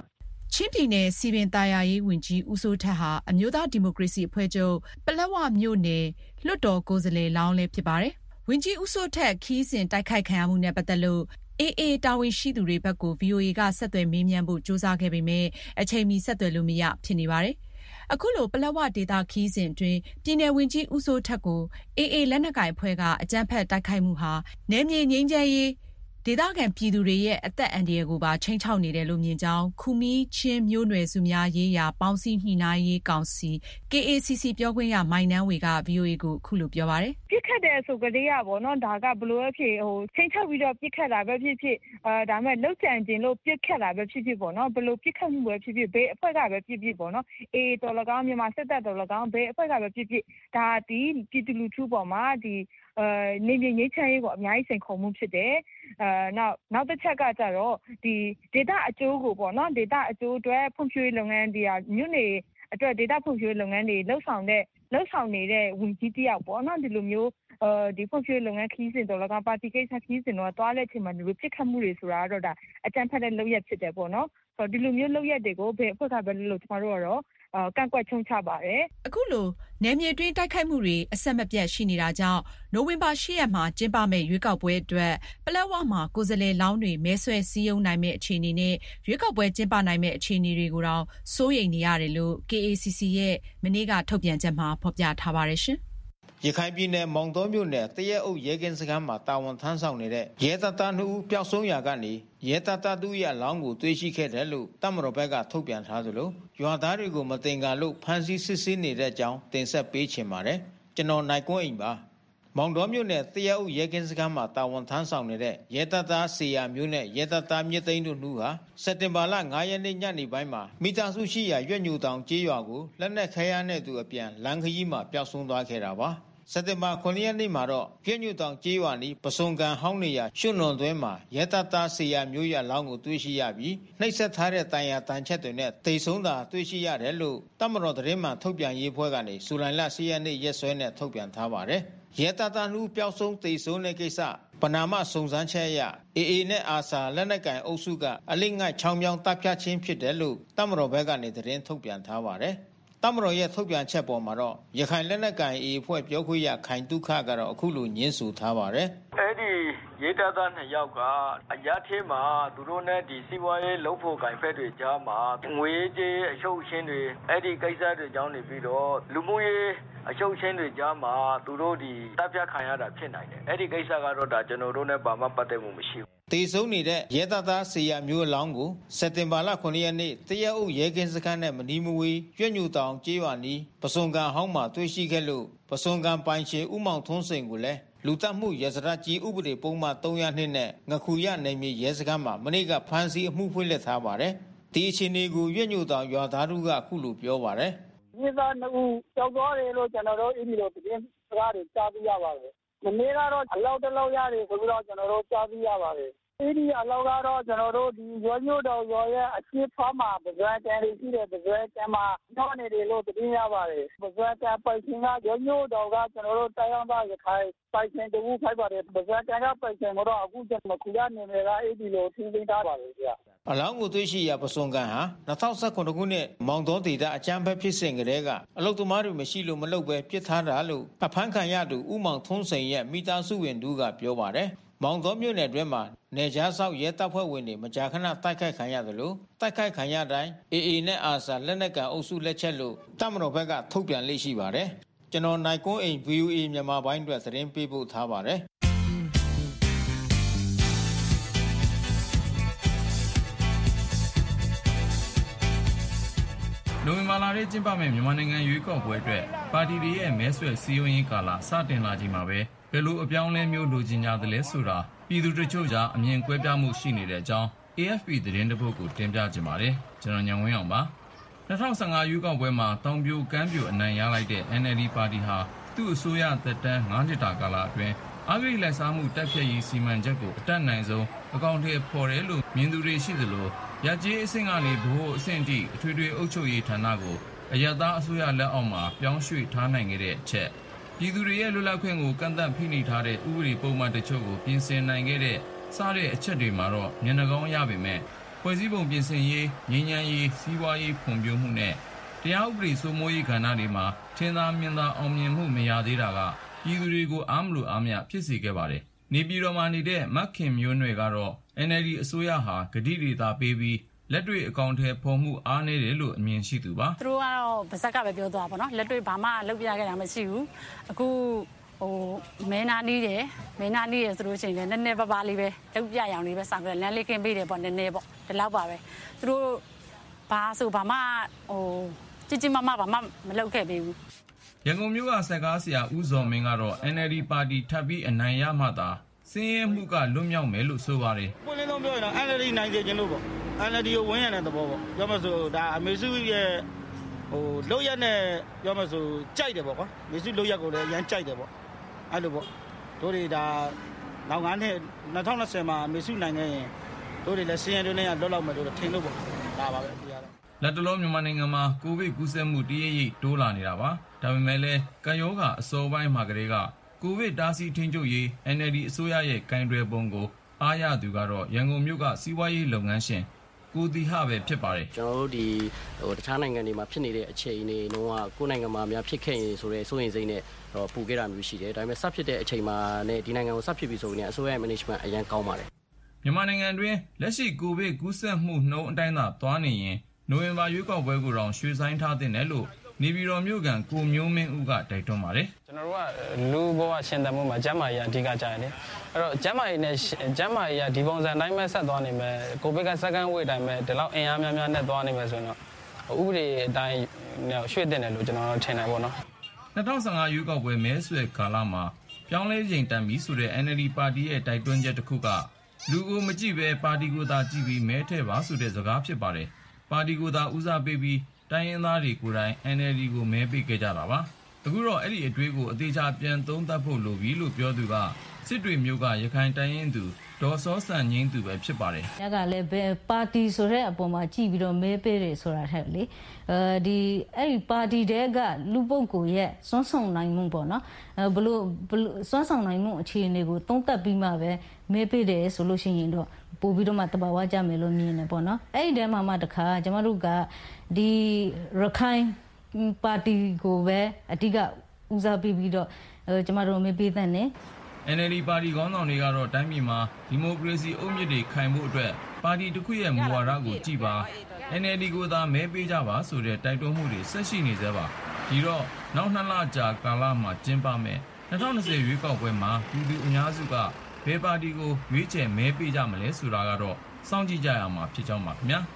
ချင်းပြည်နယ်စည်ပင်သာယာရေးဝန်ကြီးဦးစိုးထက်ဟာအမျိုးသားဒီမိုကရေစီအဖွဲ့ချုပ်ပလက်ဝမြို့နယ်လွှတ်တော်ကိုယ်စားလှယ်လောင်းလည်းဖြစ်ပါတယ်။ဝန်ကြီးဦးစိုးထက်ခီးစဉ်တိုက်ခိုက်ခံရမှုနဲ့ပတ်သက်လို့အေအေတာဝန်ရှိသူတွေဘက်ကို ဗီအိုအေ ကဆက်သွယ်မေးမြန်းဖို့ကြိုးစားခဲ့ပေမဲ့အချိန်မီဆက်သွယ်လို့မရဖြစ်နေပါတယ်။အခုလိုပလက်ဝဒေသခီးစဉ်အတွင်းပြည်နယ်ဝန်ကြီးဦးစိုးထက်ကိုအေအေလက်နက်ကိုင်အဖွဲ့ကအကြမ်းဖက်တိုက်ခိုက်မှုဟာနယ်မြေငြိမ်းချမ်းရေးဒေသခံပြည်သူတွေရဲ့အသက်အန္တရာယ်ကိုပါခြိမ်းခြောက်နေတယ်လို့မြင်ကြောင်းခူမီးချင်းမျိုးနွယ်စုများရေးရာပေါင်းစည်းညှိနှိုင်းရေးကောင်စီ ကေအေစီစီ ပြောခွင့်ရမိုင်နန်းဝေက ဗီအိုအေ ကိုအခုလိုပြောပါတယ်။ပြစ်ခတ်တဲ့ဆိုကလေးကပေါ့နော်ဒါကဘလို့ပဲဖြစ်ဟိုချိန်ချောက်ပြီးတော့ပြစ်ခတ်တာပဲဖြစ်ဖြစ်အဲဒါမဲ့လောက်ကြံကျင်လို့ပြစ်ခတ်တာပဲဖြစ်ဖြစ်ပေါ့နော်ဘလို့ပြစ်ခတ်မှုပဲဖြစ်ဖြစ်ဘေးအဖွဲ့ကပဲဖြစ်ဖြစ်ပေါ့နော်အေးတော်လကောင်းမြန်မာစစ်တပ်တော်လကောင်းဘေးအဖွဲ့ကပဲဖြစ်ဖြစ်ဒါဒီပြည်သူလူထုပေါ်မှာဒီအဲနေမြေငြိမ်းချမ်းရေးကိုအများကြီးစိန်ခေါ်မှုဖြစ်တယ်အဲနောက်နောက်တစ်ချက်ကကြတော့ဒီဒေတာအကျိုးကိုပေါ့နော်ဒေတာအကျိုးအတွက်ဖွံ့ဖြိုးရေးလုပ်ငန်းတွေကမြို့နယ်အတွက်ဒေတာဖွံ့ဖြိုးရေးလုပ်ငန်းတွေလှုပ်ဆောင်တဲ့လှုပ်ဆောင်နေတဲ့ဝန်ကြီးတယောက်ပေါ့နော်ဒီလိုမျိုးအဲဒီဖွံ့ဖြိုးရေးလုပ်ငန်းခီးစဉ်တော်လကပါတီကိစ္စခီးစဉ်တော့တွားလက်ချိန်မှာဒီလိုပြစ်ခတ်မှုတွေဆိုတာတော့ဒါအကြမ်းဖက်တဲ့လုပ်ရက်ဖြစ်တယ်ပေါ့နော်ဆိုတော့ဒီလိုမျိုးလုပ်ရက်တွေကိုဘယ်အဖွဲ့ကပဲလို့ကျွန်တော်တို့ကတော့ကန့်ကွက်ချုံချပါတယ်အခုလိုနယ်မြေတွင်းတိုက်ခိုက်မှုတွေအဆက်မပြတ်ရှိနေတာကြောင့်နိုဝင်ဘာ၈ရက်မှာကျင်းပမယ့်ရွေးကောက်ပွဲအတွက်ပလက်ဝမှာကိုယ်စားလှယ်လောင်းတွေမဲဆွယ်စည်းရုံးနိုင်မယ့်အခြေအနေနဲ့ရွေးကောက်ပွဲကျင်းပနိုင်မယ့်အခြေအနေတွေကိုတော့စိုးရိမ်နေရတယ်လို့ ကေအေစီစီရဲ့မနေ့ကထုတ်ပြန်ချက်မှာဖော်ပြထားပါတယ်ရှင်ရခိုင်ပြည်နယ်မောင်တောမြို့နယ်တရက်အုပ်ရဲကင်းစခန်းမှာတာဝန်ထမ်းဆောင်နေတဲ့ရဲတပ်သားနှစ်ဦးပျောက်ဆုံးရာကနေရဲတပ်သားသူရဲ့လောင်းကိုတွေ့ရှိခဲ့တယ်လို့တပ်မတော်ဘက်ကထုတ်ပြန်ထားသလိုရွာသားတွေကိုမတင်ကားလို့ဖမ်းဆီးစစ်ဆေးနေတဲ့အကြောင်းတင်ဆက်ပေးချင်ပါတယ်ကျွန်တော်နိုင်ကွန်းအိမ်ပါမောင်တော်မြို့နယ်တရက်အုပ်ရဲကင်းစခန်းမှာတာဝန်ထမ်းဆောင်နေတဲ့ရဲတပ်သားစီယာမျိုးနဲ့ရဲတပ်သားမြစ်သိန်းတို့နှစ်ဟာစက်တင်ဘာလ၅ရက်နေ့ညနေပိုင်းမှာမိသားစုရှိရာရွက်ညူတောင်ကျေးရွာကိုလက်နက်ခဲယမ်းနဲ့သူအပြန်လမ်းခရီးမှာပျောက်ဆုံးသွားခဲ့တာပါစက်တင်ဘာခုနှစ်ရက်နေ့မှာတော့ပြည့်ညူတောင်ကျေးရွာနီးပစုံကန်ဟောင်းနေရရွှွနွန်သွင်းမှာရဲတပ်သားစီယာမျိုးရလောင်းကိုတွေ့ရှိရပြီးနှိပ်စက်ထားတဲ့တန်ရာတန်ချက်တွေနဲ့တိတ်ဆုံးတာတွေ့ရှိရတယ်လို့တပ်မတော်သတင်းမှထုတ်ပြန်ရေးဖွဲ့ကနေဇူလိုင်လ၈ရက်နေ့ရက်စွဲနဲ့ထုတ်ပြန်ထားပါတယ်ရဲတပ်သားနှူးပျောက်ဆုံးတိတ်ဆုံးတဲ့ကိစ္စပနာမစုံစမ်းချက်အရအေအေနဲ့အာဆာလက်နက်ကန်အုပ်စုကအလိငှက်ချောင်းမြောင်းတပ်ဖြတ်ခြင်းဖြစ်တယ်လို့တပ်မတော်ဘက်ကနေသတင်းထုတ်ပြန်ထားပါတယ်တပ်မတော်ရဲ့ထုတ်ပြန်ချက်ပေါ်မှာတော့ရခိုင်လက်နက်ကိုင်အေအဖွဲ့ပြောခွင့်ရခိုင်တုခကတော့အခုလိုညင်းဆိုထားပါတယ်အဲ့ဒီရဲတပ်သားနှစ်ယောက်ကအရာထဲမှာသူတို့နဲ့ဒီစီးပွားရေးလုပ်ဖို့ကင်ဖက်တွေကြားမှာငွေကြေးအရှုပ်ရှင်းတွေအဲ့ဒီကိစ္စတွေကြောင့်နေပြီးတော့လူမှုရေးအရှုပ်ရှင်းတွေကြားမှာသူတို့ဒီတပ်ဖြတ်ခံရတာဖြစ်နိုင်တယ်အဲ့ဒီကိစ္စကတော့ဒါကျွန်တော်တို့နဲ့ဘာမှပတ်သက်မှုမရှိဘူးတေဆုံးနေတဲ့ရဲတပ်သားစီယာမျိုးအလောင်းကိုစက်တင်ဘာလခုနှစ်ရက်နေ့တရက်အုပ်ရဲကင်းစခန်းနဲ့မနီမဝေးရွက်ညူတောင်ကျေးရွာနီးပစုံကန်ဟောင်းမှာတွေ့ရှိခဲ့လို့ပစုံကန်ပိုင်ရှင်ဦးမောင်ထွန်းစိန်ကိုလည်းလူတပ်မှုရဲစခန်းကြီးဥပဒေပုံမှန်၃၀၂နဲ့ငခုရနယ်မြေရဲစခန်းမှာမနေ့ကဖမ်းဆီးအမှုဖွင့်လှစ်ထားပါတယ်ဒီအခြေအနေကိုရွက်ညူတောင်ရွာသားတို့ကအခုလိုပြောပါတယ်ဒီသားနှစ်ဦးကြောက်သွားတယ်လို့ကျွန်တော်တို့အင်းဒီလိုသတင်းစကားတွေကြားသိရပါတယ်မနေ့ကတော့အလောက်တလောက်ရတယ်ဆိုပြီးတော့ကျွန်တော်တို့ကြားသိရပါတယ်အဲဒီအလောက်ကတော့ကျွန်တော်တို့ဒီရွက်ညိုတော်ရွာရဲ့အရှိဖားမှာပဇွဲတန်တွေရှိတယ်ပဇွဲတန်မှာနှောနေတယ်လို့သတင်းရပါတယ်ပဇွဲတန်ပိုင်ရှင်ကရွက်ညိုတော်ကကျွန်တော်တို့တိုင်းအောင်သားရခိုင်ပိုင်ရှင်တူဖိုက်ပါတယ်ပဇွဲတန်ကပိုင်ရှင်တော့အခုကျွန်တော်ခုရနေနေကအဲဒီလိုထင်းသိမ်းထားပါတယ်ဗျာအလောင်းကိုတွေ့ရှိရပစုံကန်ဟာ၂၀၁၇ခုနှစ်မောင်တော်ဒေသအကြမ်းဖက်ဖြစ်စဉ်ကလေးကအလုတ်သမားတွေမရှိလို့မလုပ်ပဲပြစ်ထားတာလို့အဖမ်းခံရသူဦးမောင်ထွန်းစိန်ရဲ့မိသားစုဝင်တို့ကပြောပါတယ်မောင်တော်မြို့နယ်တွင်မှာနေကြားဆောက်ရဲတပ်ဖွဲ့ဝင်တွေမကြာခဏတိုက်ခိုက်ခံရတယ်လို့တိုက်ခိုက်ခံရတိုင်းအေအေနဲ့အာဆာလက်နက်ကန်အုပ်စုလက်ချက်လို့တပ်မတော်ဘက်ကထုတ်ပြန်လေ့ရှိပါတယ်ကျွန်တော်နိုင်ကွန်းအိမ် ဗီအိုအေ မြန်မာပိုင်းအတွက်သတင်းပေးပို့ထားပါတယ်နိုဝင်ဘာလထဲကျင်းပမယ့်မြန်မာနိုင်ငံရွေးကောက်ပွဲအတွက်ပါတီတွေရဲ့မဲဆွယ်စည်းရုံးရေးကာလစတင်လာချိန်မှာပဲဘယ်လိုအပြောင်းလဲမျိုးလိုချင်ကြသလဲဆိုတာပြည်သူတို့ကြားအမြင်ကွဲပြားမှုရှိနေတဲ့အကြောင်း အေအက်ဖ်ပီ သတင်းတစ်ပုဒ်ကိုတင်ပြချင်ပါတယ်ကျွန်တော်ညံဝင်းအောင်ပါ၂၀၁၅ရွေးကောက်ပွဲမှာတောင်ပြိုကမ်းပြိုအနိုင်ရလိုက်တဲ့ အန်အယ်လ်ဒီ ပါတီဟာသူ့အစိုးရသက်တမ်း၅နှစ်တာကာလအတွင်းအဂတိလိုက်စားမှုတိုက်ဖျက်ရေးစီမံချက်ကိုအတက်နိုင်ဆုံးအကောင့်ထဲပေါ်တယ်လို့မြင်သူတွေရှိသလိုရကြေးအဆင့်ကနေဘိုးအဆင့်ထိအထွေထွေအုပ်ချုပ်ရေးဌာနကိုအရသာအစိုးရလက်အောက်မှာပြောင်းရွှေ့ထားနိုင်ခဲ့တဲ့အချက်ပြည်သူတွေရဲ့လွတ်လပ်ခွင့်ကိုကန့်သတ်ဖိနှိပ်ထားတဲ့ဥပဒေပုံမှန်တချို့ကိုပြင်ဆင်နိုင်ခဲ့တဲ့စတဲ့အချက်တွေမှာတော့မျက်နှာကောင်းရပေမဲ့ဖွဲ့စည်းပုံပြင်ဆင်ရေးငြိမ်းချမ်းရေးစီးပွားရေးဖွံ့ဖြိုးမှုနဲ့တရားဥပဒေစိုးမိုးရေးကဏ္ဍတွေမှာထင်သာမြင်သာအောင်မြင်မှုမရသေးတာကပြည်သူတွေကိုအားမလို့အားမရဖြစ်စေခဲ့ပါတယ်နေပြည်တော်မှာနေတဲ့မက်ခင်မျိုးနွယ်ကတော့ N L D အစိုးရဟာဂတိတွေသာပေးပြီးလက်တွေ့အကောင့်ထဲပေါ်မှုအားနည်းတယ်လို့အမြင်ရှိသူပါသူတို့ကတော့ဗဇက်ကပဲပြောသွားပါတော့လက်တွေ့ဘာမှလုပ်ပြခဲ့တာမရှိဘူးအခုဟိုမဲနာနီးတယ်မဲနာနီးရဆိုလို့ရှိရင်လည်းနည်းနည်းပါးပါးလေးပဲလုပ်ပြရအောင်လေးပဲစောင့်ကြလမ်းလေးကင်းပေးတယ်ပေါ့နည်းနည်းပေါ့ဒီလောက်ပါပဲသူတို့ဘာဆိုဘာမှဟိုကြည်ကြည်မမဘာမှမလုပ်ခဲ့ပေးဘူးရန်ကုန်မြို့ကစက်ကားဆရာဦးဇော်မင်းကတော့ N L D ပါတီထပ်ပြီးအနိုင်ရမှသာစင်းရဲမှုကလွတ်မြောက်မယ်လို့ဆိုပါတယ်ပွင့်လင်းဆုံးပြောရင်တော့ N L D နိုင်စေခြင်းလို့ပေါ့ N L D ကိုဝင်းရတဲ့သဘောပေါ့ပြောမှဆိုဒါအမေစုရဲ့ဟိုလောက်ရက်နဲ့ပြောမှဆိုကြိုက်တယ်ပေါ့ကွာမေစုလောက်ရက်ကိုလည်းရမ်းကြိုက်တယ်ပေါ့အဲ့လိုပေါ့တို့တွေဒါနောက်ငါးနှစ်၂၀၂၀မှာအမေစုနိုင်ခဲ့ရင်တို့တွေလည်းစင်းရဲတွေနဲ့လွတ်လောက်မယ်လို့ထင်လို့ပေါ့ဒါပါပဲပြရတော့လက်တလုံးမြန်မာနိုင်ငံမှာကိုဗစ်ကူးစက်မှုတရရိပ်တိုးလာနေတာပါဒါပေမဲ့လည်းကပ်ရောဂါအစောပိုင်းမှာကတည်းကကိုဗစ်တားဆီးထိန်းချုပ်ရေး N L D အစိုးရရဲ့ကင်တွယ်ပုံကိုအားရသူကတော့ရန်ကုန်မြို့ကစီးပွားရေးလုပ်ငန်းရှင်ကိုတီဟပဲဖြစ်ပါတယ်ကျွန်တော်တို့ဒီဟိုတခြားနိုင်ငံတွေမှာဖြစ်နေတဲ့အခြေအနေတွေတော့ကိုယ်နိုင်ငံမှာများဖြစ်ခဲ့ရင်ဆိုတဲ့စိုးရိမ်စိတ်နဲ့တော့ပူခဲ့တာမျိုးရှိတယ်ဒါပေမဲ့စဖြစ်တဲ့အချိန်မှာနဲ့ဒီနိုင်ငံကိုစဖြစ်ပြီဆိုရင်အစိုးရရဲ့ management အရင်ကောင်းပါတယ်မြန်မာနိုင်ငံတွင်လက်ရှိကိုဗစ်ကူးစက်မှုနှုန်းအတိုင်းသာသွားနေရင်နိုဝင်ဘာရွေးကောက်ပွဲကိုတောင်ရွှေ့ဆိုင်းထားတဲ့နယ်လို့နေပြည်တော်မြို့ကန်ကိုမျိုးမင်းဦးကတိုက်တွန်းပါတယ်ကျွန်တော်တို့ကလူဘဝရှင်သန်မှုမှာကျန်းမာရေးအဓိကကြရတယ်အဲ့တော့ကျန်းမာရေးနဲ့ကျန်းမာရေးကဒီပုံစံတိုင်းပဲဆက်သွားနေမယ်ကိုဗစ်က second wave တိုင်းပဲဒီလောက်အင်အားများများနဲ့သွားနေမယ်ဆိုရင်တော့ဥပဒေအတိုင်းရွှေ့တင်တယ်လို့ကျွန်တော်တို့ထင်တယ်ပေါ့နော်၂၀၁၅ရွေးကောက်ပွဲမဲဆွယ်ကာလမှာပြောင်းလဲချိန်တန်ပြီဆိုတဲ့ N L D ပါတီရဲ့တိုက်တွန်းချက်တစ်ခုကလူကိုမကြည့်ပဲပါတီကိုသာကြည့်ပြီးမဲထည့်ပါဆိုတဲ့စကားဖြစ်ပါတယ်ပါတီကိုသာဦးစားပေးပြီးတိုင်းရင်းသားတွေကိုယ်တိုင် N L D ကိုမဲပေးခဲ့ကြတာပါအခုတော့အဲ့ဒီအတွေ့ကိုအသေးချာပြန်သုံးသပ်ဖို့လိုပြီလို့ပြောသူကစစ်တွေမျိုးကရခိုင်တိုင်းရင်းသူဒေါ်စောစံငင်းသူပဲဖြစ်ပါတယ်ညကလည်းဘယ်ပါတီဆိုတဲ့အပေါ်မှာကြည့်ပြီးတော့မဲပေးတယ်ဆိုတာထက်လေအဲဒီအဲ့ဒီပါတီတဲကလူပုဂ္ဂိုလ်ရဲ့စွမ်းဆောင်နိုင်မှုပေါ့နော်ဘလို့စွမ်းဆောင်နိုင်မှုအခြေအနေကိုသုံးသပ်ပြီးမှပဲမဲပေးတယ်ဆိုလို့ရှိရင်တော့ပို့ပြီးတော့မှတဘာဝကြမယ်လို့မြင်တယ်ပေါ့နော်အဲ့ဒီတဲမှာမှတခါကျမတို့ကဒီရခိုင်ပါတီကိုပဲအဓိကဦးစားပေးပြီးတော့ကျမတို့မဲပေးတဲ့နဲ့ N L D ပါတီခေါင်းဆောင်တွေကတော့တိုင်းပြည်မှာဒီမိုကရေစီအုတ်မြစ်တွေခိုင်ဖို့အတွက်ပါတီတစ်ခုရဲ့မူဝါဒကိုကြည့်ပါ N L D ကိုသာမဲပေးကြပါဆိုတဲ့တိုက်တွန်းမှုတွေဆက်ရှိနေသေးပါဒီတော့နောက်နှစ်လကြာကာလမှာကျင်းပမယ်၂၀၂၀ရွေးကောက်ပွဲမှာပြည်သူအများစုကဘယ်ပါတီကိုရွေးချယ်မဲပေးကြမလဲဆိုတာကတော့စောင့်ကြည့်ကြရမှာဖြစ်ကြောင်းပါခင်ဗျာ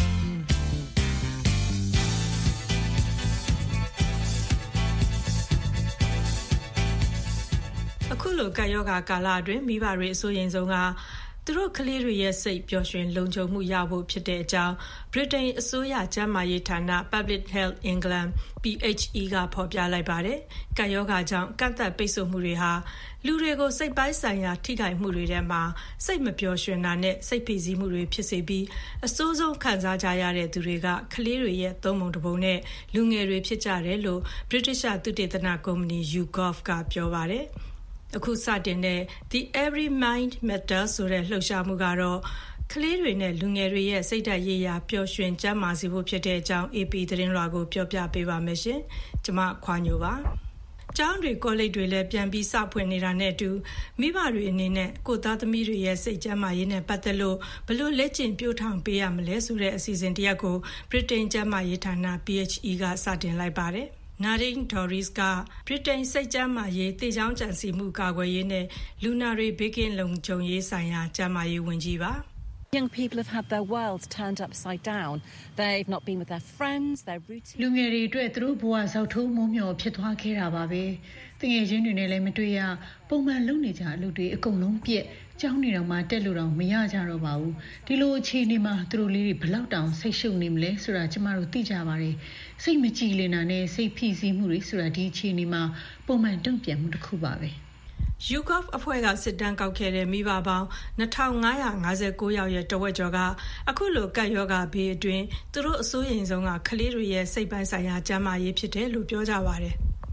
အခုလိုကယောဂါကာလအတွင်းမိဘတွေအစိုးရင်ဆုံးကသူတို့ကလေးတွေရဲ့စိတ်ပျော်ရွှင်လုံခြုံမှုရဖို့ဖြစ်တဲ့အကြောင်းဗြိတိန်အစိုးရကျန်းမာရေးဌာန Public Health England P H E ကဖော်ပြလိုက်ပါတယ်။ကယောဂါကြောင့်ကန့်သတ်ပိတ်ဆို့မှုတွေဟာလူတွေကိုစိတ်ပိုင်းဆိုင်ရာထိခိုက်မှုတွေထဲမှာစိတ်မပျော်ရွှင်တာနဲ့စိတ်ဖိစီးမှုတွေဖြစ်စေပြီးအဆိုးဆုံးခံစားကြရတဲ့သူတွေကကလေးတွေရဲ့သုံးပုံတစ်ပုံနဲ့လူငယ်တွေဖြစ်ကြတယ်လို့ British သုတေသနကုမ္ပဏီ YouGov ကပြောပါတယ်။အခုစတင်တဲ့ The Every Mind Matters ဆိုတဲ့လှုပ်ရှားမှုကတော့ကလေးတွေနဲ့လူငယ်တွေရဲ့စိတ်ဓာတ်ရေးရာပျော်ရွှင်ကျန်းမာစေဖို့ဖြစ်တဲ့အကြောင်း A P သတင်းလွှာကိုပြောပြပေးပါမယ်ရှင်။ကျွန်မခွာညိုပါ။ကျောင်းတွေကောလိပ်တွေလည်းပြန်ပြီးစဖွင့်နေတာနဲ့အတူမိဘတွေအနေနဲ့ကိုသားသမီးတွေရဲ့စိတ်ကျန်းမာရေးနဲ့ပတ်သက်လို့ဘယ်လိုလက်ကျင့်ပြိုးထောင်ပေးရမလဲဆိုတဲ့အစီအစဉ်တစ်ရပ်ကို Britain ကျန်းမာရေးဌာန P H E ကစတင်လိုက်ပါတယ်။ Nadine Dorries က Britain စိတ်ကျန်းမာရေးတည်ကြောင်းကြံစည်မှုကာကွယ်ရေးနဲ့လူနာတွေဘေးကင်းလုံခြုံရေးဆိုင်ရာကျန်းမာရေးဝန်ကြီးပါ Young people have had their worlds turned upside down. They've not been with their friends, their routine. လူငယ်တွေအတွက်သူတို့ဘဝဇောက်ထိုးမိုးမျှော်ဖြစ်သွားခဲ့တာပါပဲ။တငယ်ချင်းတွေနဲ့လည်းမတွေ့ရပုံမှန်လုပ်နေကြအလုပ်တွေအကုန်လုံးပြက်ကျောင်းနေတော့မှတက်လို့တော့မရကြတော့ပါဘူး။ဒီလိုအခြေအနေမှာသူတို့လေးတွေဘလောက်တောင်စိတ်ရှုပ်နေမလဲဆိုတာကျမတို့သိကြပါတယ်။စိတ်မကြည်လင်တာနဲ့စိတ်ဖိစီးမှုတွေဆိုတာဒီအခြေအနေမှာပုံမှန်တုံ့ပြန်မှုတစ်ခုပါပဲ။ YouGov အဖွဲ့ကစစ်တမ်းကောက်ခဲ့တဲ့မိဘပေါင်း၂၅၅၉ယောက်ရဲ့တဝက်ကျော်ကအခုလိုကပ်ရောဂါဘေးအတွင်းသူတို့အစိုးရင်းဆုံးကကလေးတွေရဲ့စိတ်ပိုင်းဆိုင်ရာကျန်းမာရေးဖြစ်တယ်လို့ပြောကြပါတယ်။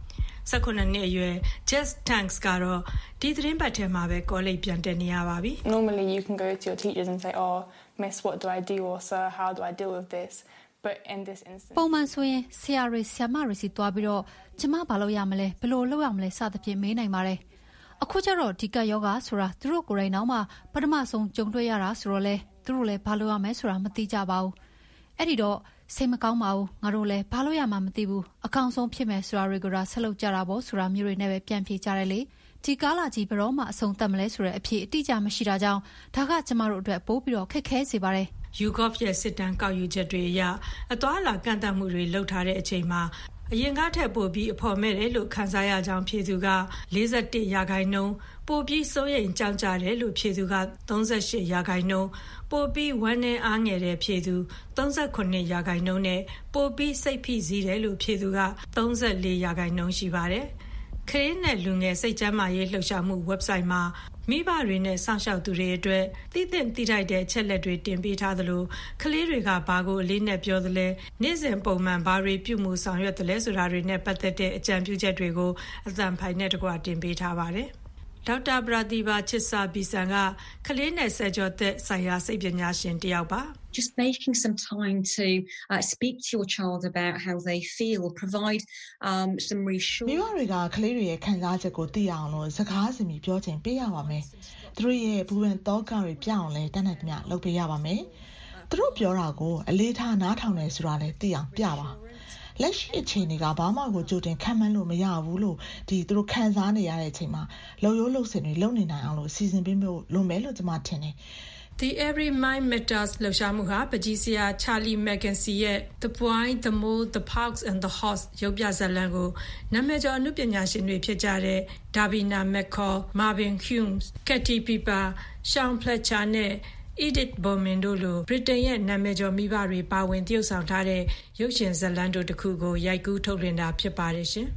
၁၉နှစ်အရွယ် Jess Tanks ကတော့ဒီသတင်းပတ်ထဲမှာပဲကောလိပ်ပြန်တက်နေရပါပြီ Normally you can go to your teachers and say, "Oh, miss, what do I do?" or "Sir, how do I deal with this?" But in this instance ပုံမှန်ဆိုရင်ဆရာတွေဆရာမတွေစီသွားပြီးတော့ကျမဘာလုပ်ရမလဲဘယ်လိုလုပ်ရမလဲစသဖြင့်မေးနိုင်ပါတယ်အခုကျတော့ဒီကယောဂဆိုတာသူတို့ကိုယ်တိုင်တော့မှပထမဆုံးကြုံတွေ့ရတာဆိုတော့လေသူတို့လည်းဘာလုပ်ရမလဲဆိုတာမသိကြပါဘူးအဲ့ဒီတော့စိတ်မကောင်းပါဘူးငါတို့လည်းဘာလို့ရမှမသိဘူးအကောင်ဆုံးဖြစ်မယ်ဆိုတာတွေကဆက်လုပ်ကြတာပေါ့ဆိုတာမျိုးတွေနဲ့ပဲပြန်ဖြေကြတယ်လေဒီကားလာကြီးဘယ်တော့မှအဆုံးသတ်မလဲဆိုတဲ့အဖြစ်အတိအကျမရှိတာကြောင့်ဒါကကျမတို့အတွက်ပိုးပြီးတော့ခက်ခဲစေပါတယ် YouGov ရဲ့စစ်တမ်းကောက်ယူချက်တွေအရအသွားလာကန့်သတ်မှုတွေလုပ်ထားတဲ့အချိန်မှာအရင်ကထက်ပိုပြီးအဖို့မဲ့တယ်လို့ခန်းစားရကြောင်းဖြေသူက၄၁ရာခိုင်နှုန်းပိုပြီးစိုးရိမ်ကြောက်ကြတယ်လို့ဖြေသူက၃၈ရာခိုင်နှုန်းပိုပြီးဝမ်းနည်းအားငယ်တဲ့ဖြေသူ၃၉ရာခိုင်နှုန်းနဲ့ပိုပြီးစိတ်ဖိစီးတယ်လို့ဖြေသူက၃၄ရာခိုင်နှုန်းရှိပါတယ်ခရင်းနဲ့လူငယ်စိတ်ကျန်းမာရေးလှုပ်ရှားမှု website မှာမိဘတွေနဲ့စောင့်ရှောက်သူတွေအတွက်သိသင့်သိထိုက်တဲ့အချက်လက်တွေတင်ပေးထားသလိုကလေးတွေကဘာကိုအလေးနဲ့ပြောသလဲနေ့စဉ်ပုံမှန်ဘာတွေပြုမှုဆောင်ရွက်သလဲဆိုတာတွေနဲ့ပတ်သက်တဲ့အကြံပြုချက်တွေကိုအသံဖိုင်နဲ့တကွတင်ပေးထားပါတယ်ဒေါက်တာပရာတီဘာချစ်စာဘီဆန်ကကလေးနယ်ဆယ်ကျော်သက်ဆိုင်ရာစိတ်ပညာရှင်တယောက်ပါ Just making some time to uh, speak to your child about how they feel, provide um, some reassurance. မိဘတွေကကလေးတွေရဲ့ခံစားချက်ကိုသိအောင်လို့စကားစမြည်ပြောခြင်းပေးရပါမယ်။သူတို့ရဲ့ဘူပန်တောကတွေပြအောင်လဲတတ်နိုင်သမျှလုပ်ပေးရပါမယ်။သူတို့ပြောတာကိုအလေးထားနားထောင်နေဆိုတာလဲသိအောင်ပြပါ။လက်ရှိအခြေအနေကဘာမှကိုကြိုတင်ခံမှန်းလို့မရဘူးလို့ဒီသူတို့ခံစားနေရတဲ့အချိန်မှာလုံရိုးလုံစင်တွေလုံနေနိုင်အောင်လို့စီစဉ်ပေးလို့လုံမဲလို့ကျွန်မထင်တယ်။ The Every Mind Matters လှုပ်ရှားမှုဟာပကြီးစရာ Charlie Mackenzie ရဲ့ The Boy, the Mole, the Fox and the Horse ရုပ်ပြဇာတ်လမ်းကိုနာမည်ကျော်အနုပညာရှင်တွေဖြစ်ကြတဲ့ Davina McCall, Marvin Humes, Katy Piper, Sean Fletcher နဲ့ Edith Bowman တို့လိုဗြိတိန်ရဲ့နာမည်ကျော်မိဘတွေပါဝင်တရုပ်ဆောင်ထားတဲ့ရုပ်ရှင်ဇာတ်လမ်းတို့တစ်ခုကိုရိုက်ကူးထုတ်လွှင့်တာဖြစ်ပါတယ်ရှင်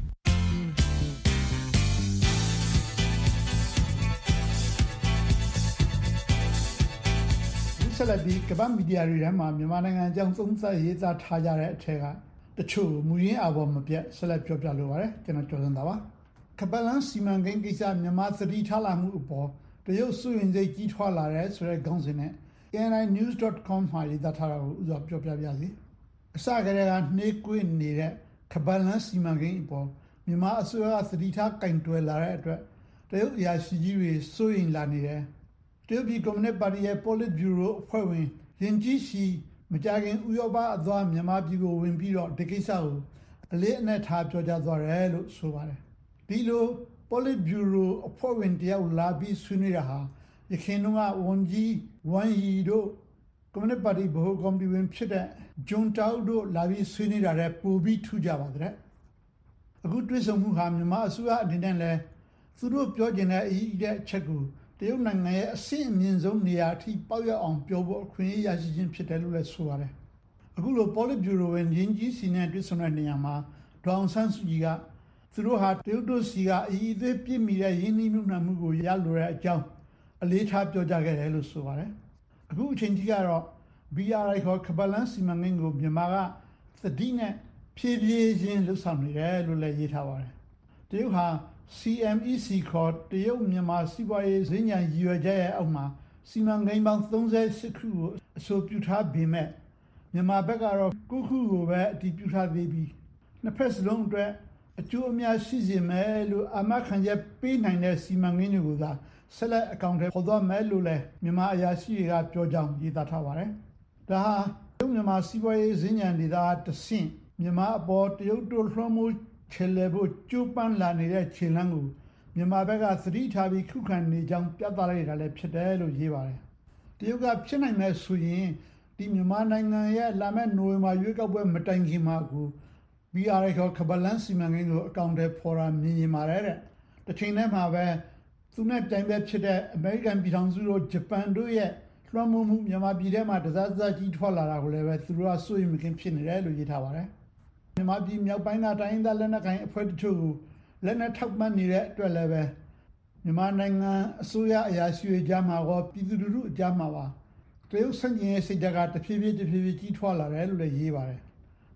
ဆက်လက်ပြီးကမ္ဘာမီဒီယာတွေထဲမှာမြန်မာနိုင်ငံအကြောင်းသုံးသပ်ရေးသားထားကြတဲ့အထက်ကတချို့မူရင်းအပေါ်မပြတ်ဆက်လက်ပြောပြလိုပါတယ်ကျွန်တော်ကျော်စံသာပါကပလန်စီမံကိန်းကိစ္စမြန်မာသတိထားလာမှုအပေါ်တရုတ်စုရင်စိတ်ကြီးထွားလာတဲ့ဆိုတဲ့ခေါင်းစဉ်နဲ့ A N I news dot com မှာရေးသားထားတာကိုဥစွာပြောပြပြစီအစကတည်းကနှေးကွေးနေတဲ့ကပလန်စီမံကိန်းအပေါ်မြန်မာအစိုးရသတိထားကင်တွယ်လာတဲ့အတွက်တရုတ်အရာရှိကြီးတွေစိုးရိမ်လာနေတယ်တရုတ်ပြည်ကွန်မြူနစ်ပါတီရဲ့ Polit Bureau အဖွဲ့ဝင်ရင်ကြီးရှိမကြခင်ဥရောပအသွားမြန်မာပြည်ကိုဝင်ပြီးတော့ဒီကိစ္စကိုအလေးအနက်ထားပြောကြားသွားတယ်လို့ဆိုပါတယ်ဒီလို Polit Bureau အဖွဲ့ဝင်တယောက်လာပြီးဆွေးနွေးတာဟာရခိုင်ကဝန်ကြီးဝမ်ယီတို့ကွန်မြူနစ်ပါတီဗဟိုကော်မတီဝင်ဖြစ်တဲ့ဂျွန်တောက်တို့လာပြီးဆွေးနွေးတာလည်းပိုပြီးထူးကြပါတဲ့အခုတွေ့ဆုံမှုဟာမြန်မာအစိုးရအနေနဲ့လည်းသူတို့ပြောကျင်တဲ့အရေးတဲ့အချက်ကိုတရုတ်နိုင်ငံရဲ့အဆင့်အမြင့်ဆုံးနေရာအထိပေါက်ရအောင်ပြောဖို့အခွင့်အရေးရရှိခြင်းဖြစ်တယ်လို့လည်းဆိုပါတယ်အခုလို Polit Bureau ဝင်ရင်းကြီးစီနဲ့တွေ့ဆုံတဲ့နေရာမှာဒေါအောင်ဆန်းစုကြည်ကသူတို့ဟာတရုတ်တို့စီကအရေးအသေးပြည့်မီတဲ့ရင်းနှီးမြှုပ်နှံမှုကိုရလိုတဲ့အကြောင်းအလေးထားပြောကြားခဲ့တယ်လို့ဆိုပါတယ်အခုအချိန်ကြီးကတော့ B R I ခေါ်ကပလန်စီမံကိန်းကိုမြန်မာကသတိနဲ့ဖြည်းဖြည်းချင်းလှုပ်ဆောင်နေတယ်လို့လည်းရေးထားပါတယ်တရုတ်ဟာ C M E C ခေါ်တရုတ်မြန်မာစီးပွားရေးစင်ညာရည်ရွယ်ချက်ရဲ့အောက်မှာစီမံကိန်းပေါင်း၃၈ခုကိုအဆိုပြုထားပေမဲ့မြန်မာဘက်ကတော့၉ခုကိုပဲအတည်ပြုထားသေးပြီးနှစ်ဖက်စလုံးအတွက်အကျိုးအများရှိစေမယ်လို့အာမခံချက်ပေးနိုင်တဲ့စီမံကိန်းတွေကိုသာဆက်လက်အကောင့်ထဲပေါ်သွားမယ်လို့လည်းမြန်မာအရာရှိတွေကပြောကြောင်းရေးသားထားပါတယ်ဒါဟာတရုတ်မြန်မာစီးပွားရေးစင်ညာဒေသတဆင့်မြန်မာအပေါ်တရုတ်တို့လွှမ်းမိုးချေလေဖို့ကျိုးပန်းလာနေတဲ့ခြေလှမ်းကိုမြန်မာဘက်ကသတိထားပြီးခုခံနေကြောင်းပြသလိုက်တာလည်းဖြစ်တယ်လို့ရေးပါတယ်တရုတ်ကဖြစ်နိုင်မဲ့ဆိုရင်ဒီမြန်မာနိုင်ငံရဲ့လာမယ့်နိုဝင်ဘာရွေးကောက်ပွဲမတိုင်ခင်မှာကို B R I ခေါ်ကပလန်စီမံကိန်းကိုအကောင့်ထဲပေါ်တာမြင်ရင်ပါတယ်တဲ့တစ်ချိန်တည်းမှာပဲသူနဲ့ပြိုင်ဘက်ဖြစ်တဲ့အမေရိကန်ပြည်ထောင်စုတို့ဂျပန်တို့ရဲ့လွှမ်းမိုးမှုမြန်မာပြည်ထဲမှာတစားတစားကြီးထွားလာတာကိုလည်းပဲသူတို့ကစိုးရိမ်မကင်းဖြစ်နေတယ်လို့ရေးထားပါတယ်မြန်မာပြည်မြောက်ပိုင်းကတိုင်းရင်းသားလက်နက်ကိုင်အဖွဲ့တချို့ကိုလက်နက်ထောက်ပံ့နေတဲ့အတွက်လည်းပဲမြန်မာနိုင်ငံအစိုးရအရာရှိတွေကြားမှာရောပြည်သူလူထုအကြားမှာပါတရုတ်ဆန့်ကျင်ရေးစိတ်ဓာတ်ကတဖြည်းဖြည်းတဖြည်းဖြည်းကြီးထွားလာတယ်လို့လည်းရေးပါတယ်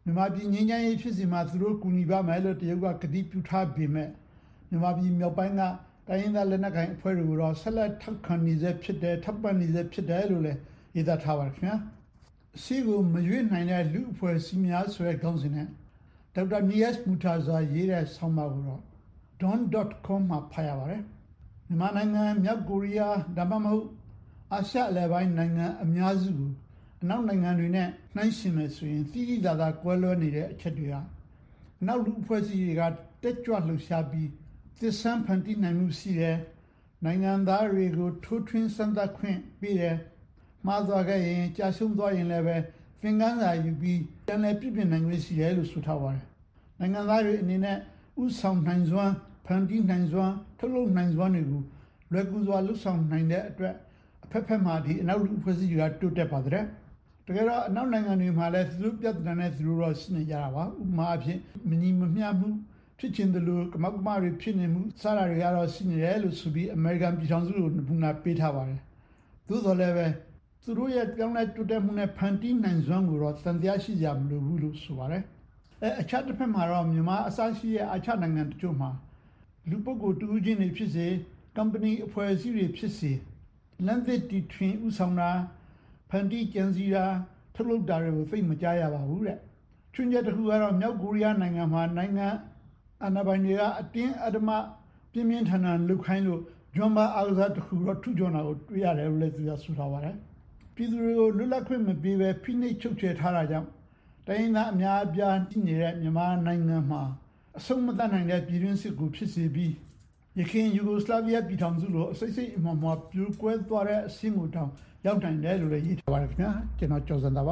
မြန်မာပြည်ငြိမ်းချမ်းရေးဖြစ်စီမှာသူတို့ကူညီပါမယ်လို့တရုတ်ကကတိပြုထားပေမဲ့မြန်မာပြည်မြောက်ပိုင်းကတိုင်းရင်းသားလက်နက်ကိုင်အဖွဲ့တွေကိုတော့ဆက်လက်ထောက်ခံနေစေဖြစ်တယ်ထောက်ပံ့နေစေဖြစ်တယ်လို့လည်းရေးသားထားပါတယ်ခင်ဗျာစီကိုမရွေးနိုင်တဲ့လူအဖွဲ့အစည်းများဆိုတဲ့ခေါင်းစဉ်နဲ့ဒေါက်တာနီယက်မူတာဇာရေးတဲ့ဆောင်းပါးကိုတော့ don dot com မှာဖတ်ရပါတယ်မြန်မာနိုင်ငံမြောက်ကိုရီးယားဒါမှမဟုတ်အာရှအလယ်ပိုင်းနိုင်ငံအများစုကိုအနောက်နိုင်ငံတွေနဲ့နှိုင်းယှဉ်မယ်ဆိုရင်သီးသီးသာသာကွဲလွဲနေတဲ့အချက်တွေကအနောက်လူအဖွဲ့အစည်းတွေကတက်ကြွလှုပ်ရှားပြီးသစ္စာဖန်တီးနိုင်မှုရှိတယ်နိုင်ငံသားတွေကိုထိုးထွင်းစမ်းသပ်ခွင့်ပေးတယ်မှားသွားခဲ့ရင်ကြာရှုံးသွားရင်လည်းပဲသင်ခန်းစာယူပြီးပြန်လည်ပြည့်ပြည့်နိုင်ခွင့်ရှိတယ်လို့ဆိုထားပါတယ်နိုင်ငံသားတွေအနေနဲ့ဥဆောင်နိုင်စွမ်းဖန်တီးနိုင်စွမ်းထုတ်လုပ်နိုင်စွမ်းတွေကိုလွယ်ကူစွာလှုပ်ဆောင်နိုင်တဲ့အတွက်အဖက်ဖက်မှာဒီအနောက်လူအဖွဲ့အစည်းတွေကတိုးတက်ပါတယ်တကယ်တော့အနောက်နိုင်ငံတွေမှာလည်းသူတို့ပြဿနာနဲ့သူတို့တော့ရှိနေကြတာပါဥပမာအဖြစ်မညီမမျှမှုဖြစ်ချင်တယ်လို့ကမောက်ကမတွေဖြစ်နေမှုစတာတွေကတော့ရှိနေတယ်လို့ဆိုပြီးအမေရိကန်ပြည်ထောင်စုကိုနမူနာပေးထားပါတယ်သို့တော်လည်းပဲသူတို့ရဲ့ကြောင်းလဲတိုးတက်မှုနဲ့ဖန်တီးနိုင်စွမ်းကိုတော့သံတရားရှိကြမလို့ဘူးလို့ဆိုပါတယ်အဲအခြားတစ်ဖက်မှာတော့မြန်မာအစရှိရဲ့အခြားနိုင်ငံတချို့မှာလူပုဂ္ဂိုလ်တူချင်းတွေဖြစ်စေ company အဖွဲ့အစည်းတွေဖြစ်စေလမ်းသစ်တီထွင်ဥဆောင်တာဖန်တီးကြံစည်တာထုတ်လုပ်တာတွေကိုသိမကြားရပါဘူးတဲ့ချွင်းချက်တစ်ခုကတော့မြောက်ကိုရီးယားနိုင်ငံမှာနိုင်ငံအာဏာပိုင်တွေကအတင်းအဓမ္မပြင်းပြင်းထန်ထန်လုပ်ခိုင်းလို့ဂျွန်ဘာအားကစားတစ်ခုတော့ထူကြွတာကိုတွေ့ရတယ်လို့လည်းသူကဆိုထားပါတယ်ပြည်သူတွေကိုလွတ်လပ်ခွင့်မပေးဘဲဖိနှိပ်ချုပ်ချယ်ထားတာကြောင့်တိုင်းရင်းသားအများအပြားတည်နေတဲ့မြန်မာနိုင်ငံမှာအဆုံးမသတ်နိုင်တဲ့ပြည်တွင်းစစ်ကိုဖြစ်စေပြီးယခင်ယူဂိုစလာဗီးယားပြည်ထောင်စုလိုအစိတ်စိတ်အမှန်မှန်ပြိုကွဲသွားတဲ့အဆင့်ကိုတောင်ရောက်နိုင်တယ်လို့လည်းရေးထားပါတယ်ခင်ဗျာကျွန်တော်ကျော်စံသာပါ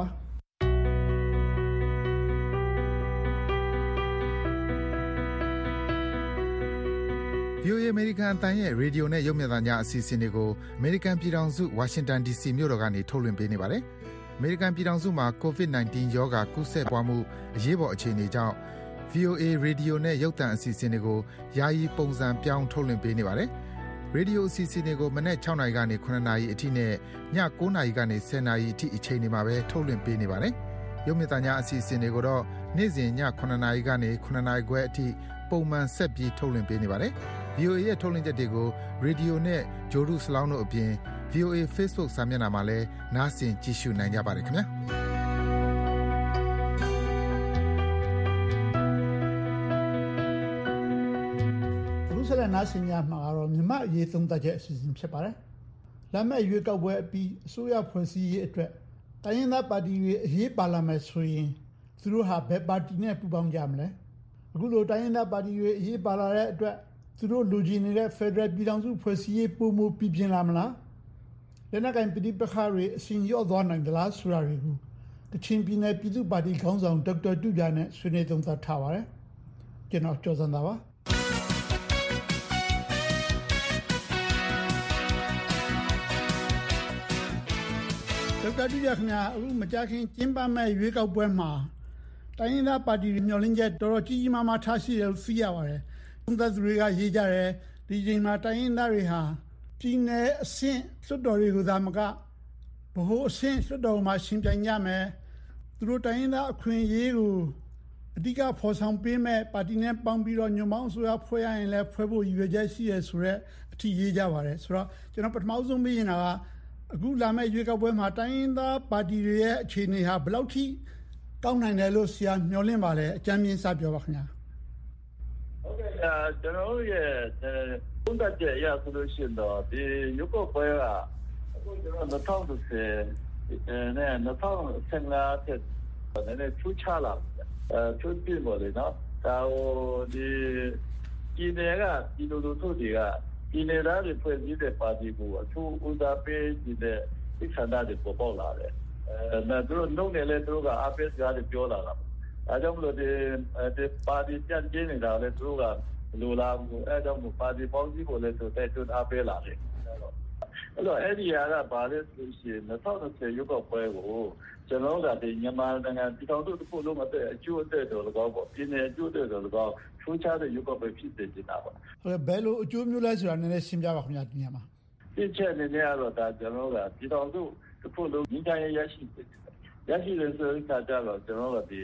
ဗီအိုအေ American အသံရဲ့ရေဒီယိုနဲ့ရုပ်မြင်သံကြားအစီအစဉ်တွေကို American ပြည်ထောင်စု Washington ဒီ စီ မြို့တော်ကနေထုတ်လွှင့်ပေးနေပါတယ်။ American ပြည်ထောင်စုမှာ ကိုဗစ် ၁၉ ရောဂါကူးစက်ပွားမှုအရေးပေါ်အခြေအနေကြောင့် ဗီအိုအေ ရေဒီယိုနဲ့ရုပ်သံအစီအစဉ်တွေကိုယာယီပုံစံပြောင်းထုတ်လွှင့်ပေးနေပါတယ်။ ရေဒီယိုအစီအစဉ်တွေကိုမနက် ၆ နာရီကနေ ၇ နာရီအထိနဲ့ည ၉ နာရီကနေ ၁၀ နာရီအထိအချိန်တွေမှာပဲထုတ်လွှင့်ပေးနေပါတယ်။ရုပ်မြင်သံကြားအစီအစဉ်တွေကိုတော့နေ့စဉ်ည ၇ နာရီကနေ ၇ နာရီခွဲအထိပုံမှန်ဆက်ပြီးထုတ်လွှင့်ပေးနေပါတယ်။ ဗီအိုအေရဲ့ထုတ်လွှင့်ချက်တွေကိုရေဒီယိုနဲ့ဂျိုဒူစလောင်းတို့အပြင် ဗီအိုအေ Facebook စာမျက်နှာမှာလည်းနားဆင်ကြည့်ရှုနိုင်ကြပါတယ်ခင်ဗျာအခုဆက်လက်နားဆင်ကြမှာကတော့မြမအရေးသုံးသပ်ချက်အစီအစဉ်ဖြစ်ပါတယ်။လမ်းမဲ့ရွေးကောက်ပွဲအပြီးအစိုးရဖွဲ့စည်းရေးအတွက်တိုင်းရင်းသားပါတီတွေအရေးပါလာမယ်ဆိုရင်သူတို့ဟာဘယ်ပါတီနဲ့ပူးပေါင်းကြမလဲ။အခုလိုတိုင်းရင်းသားပါတီတွေအရေးပါလာတဲ့အတွက်သူတို့လူကြီးနေတဲ့ Federal ပြည်ထောင်စုဖွဲ့စည်းရေးပုံမှုပြပြင်းလာမလားလက်နက်ကင်ပဋိပက္ခတွေအစဉ်ရော့သွားနိုင်သလားဆိုတာတွေကိုကချင်ပြည်နယ်ပြည်သူ့ပါတီခေါင်းဆောင်ဒေါက်တာတူပြနဲ့ဆွေးနွေးသုံးသပ်ထားပါတယ်ကျွန်တော်ကျော်စံသာပါဒေါက်တာတူပြခင်ဗျာအခုမကြခင်ကျင်းပမဲ့ရွေးကောက်ပွဲမှာတိုင်းရင်းသားပါတီတွေမျှော်လင့်ချက်တော်တော်ကြီးကြီးမားမားထားရှိတယ်လို့သိရပါတယ်သုံးသပ်သူတွေကရေးကြတယ်ဒီချိန်မှာတိုင်းရင်းသားတွေဟာပြည်နယ်အဆင့်လွှတ်တော်တွေကိုသာမကဗဟိုအဆင့်လွှတ်တော်မှာရှင်ပြိုင်ကြမယ်သူတို့တိုင်းရင်းသားအခွင့်အရေးကိုအဓိကဖော်ဆောင်ပေးမဲ့ပါတီနဲ့ပေါင်းပြီးတော့ညွန့်ပေါင်းဆိုရဖွဲ့ရရင်လည်းဖွဲ့ဖို့ရည်ရွယ်ချက်ရှိရဆိုတော့အထီးရေးကြပါတယ်ဆိုတော့ကျွန်တော်ပထမဆုံးမေးရင်ကအခုလာမဲ့ရွေးကောက်ပွဲမှာတိုင်းရင်းသားပါတီတွေရဲ့အခြေအနေဟာဘယ်လောက်ထိကောင်းနိုင်တယ်လို့ဆရာမျှော်လင့်ပါလဲအကြမ်းမြင်စပြောပါခင်ဗျာဟုတ်ကဲ့ကျွန်တော်ရဲ့ပုံသက်ကြရဆိုလို့ရှိရင်တော့ဒီရုပ်ောက်ပွဲကအခုကျွန်တော်၂၀၂၀နဲ့၂၀၁၅တဲ့နည်းနည်းထူးခြားလာအဲထူးပြီးပါလေနော်ဒါဟိုဒီဒီနေကဒီလိုလိုတို့တွေကဒီနေသားတွေဖွဲ့စည်းတဲ့ပါတီကိုအထူးဦးစားပေးတဲ့စိတ်ဆန္ဒတွေပေါ်ပေါက်လာတယ်အဲဒါတို့နှုတ်နဲ့လည်းတို့ကအပစ်ကားတွေပြောလာတာအဲကြောင့်မလို့ဒီဒီပါတီကြံ့ကျင်းနေတာလည်းတို့ကလိုလားဘူးအဲကြောင့်ပါတီပေါင်းစည်းဖို့လည်းဆိုတဲ့တွန်းအားပေးလာတယ်အဲ့တော့အဲ့ဒီဟာကဘာလဲဆိုရှင်၂၀၂၀ရုပ်ောက်ပွဲကိုကျွန်တော်ကဒီမြန်မာနိုင်ငံပြည်ထောင်စုတစ်ခုလုံးအကျိုးအသက်တော်လည်းပေါ့ပြည်နယ်အကျိုးအသက်တော်လည်းထူးခြားတဲ့ရုပ်ောက်ပွဲဖြစ်စေချင်တာပေါ့ဟုတ်ဘယ်လိုအကျိုးမျိုးလဲဆိုတာနည်းနည်းရှင်းပြပါခင်ဗျာဒီညမှာဒီချက်အနေနဲ့ကတော့ဒါကျွန်တော်ကပြည်ထောင်စုတစ်ခုလုံးညီတိုင်းရရှိရရှိတယ်ဆိုတဲ့အခါကျတော့ကျွန်တော်ကဒီ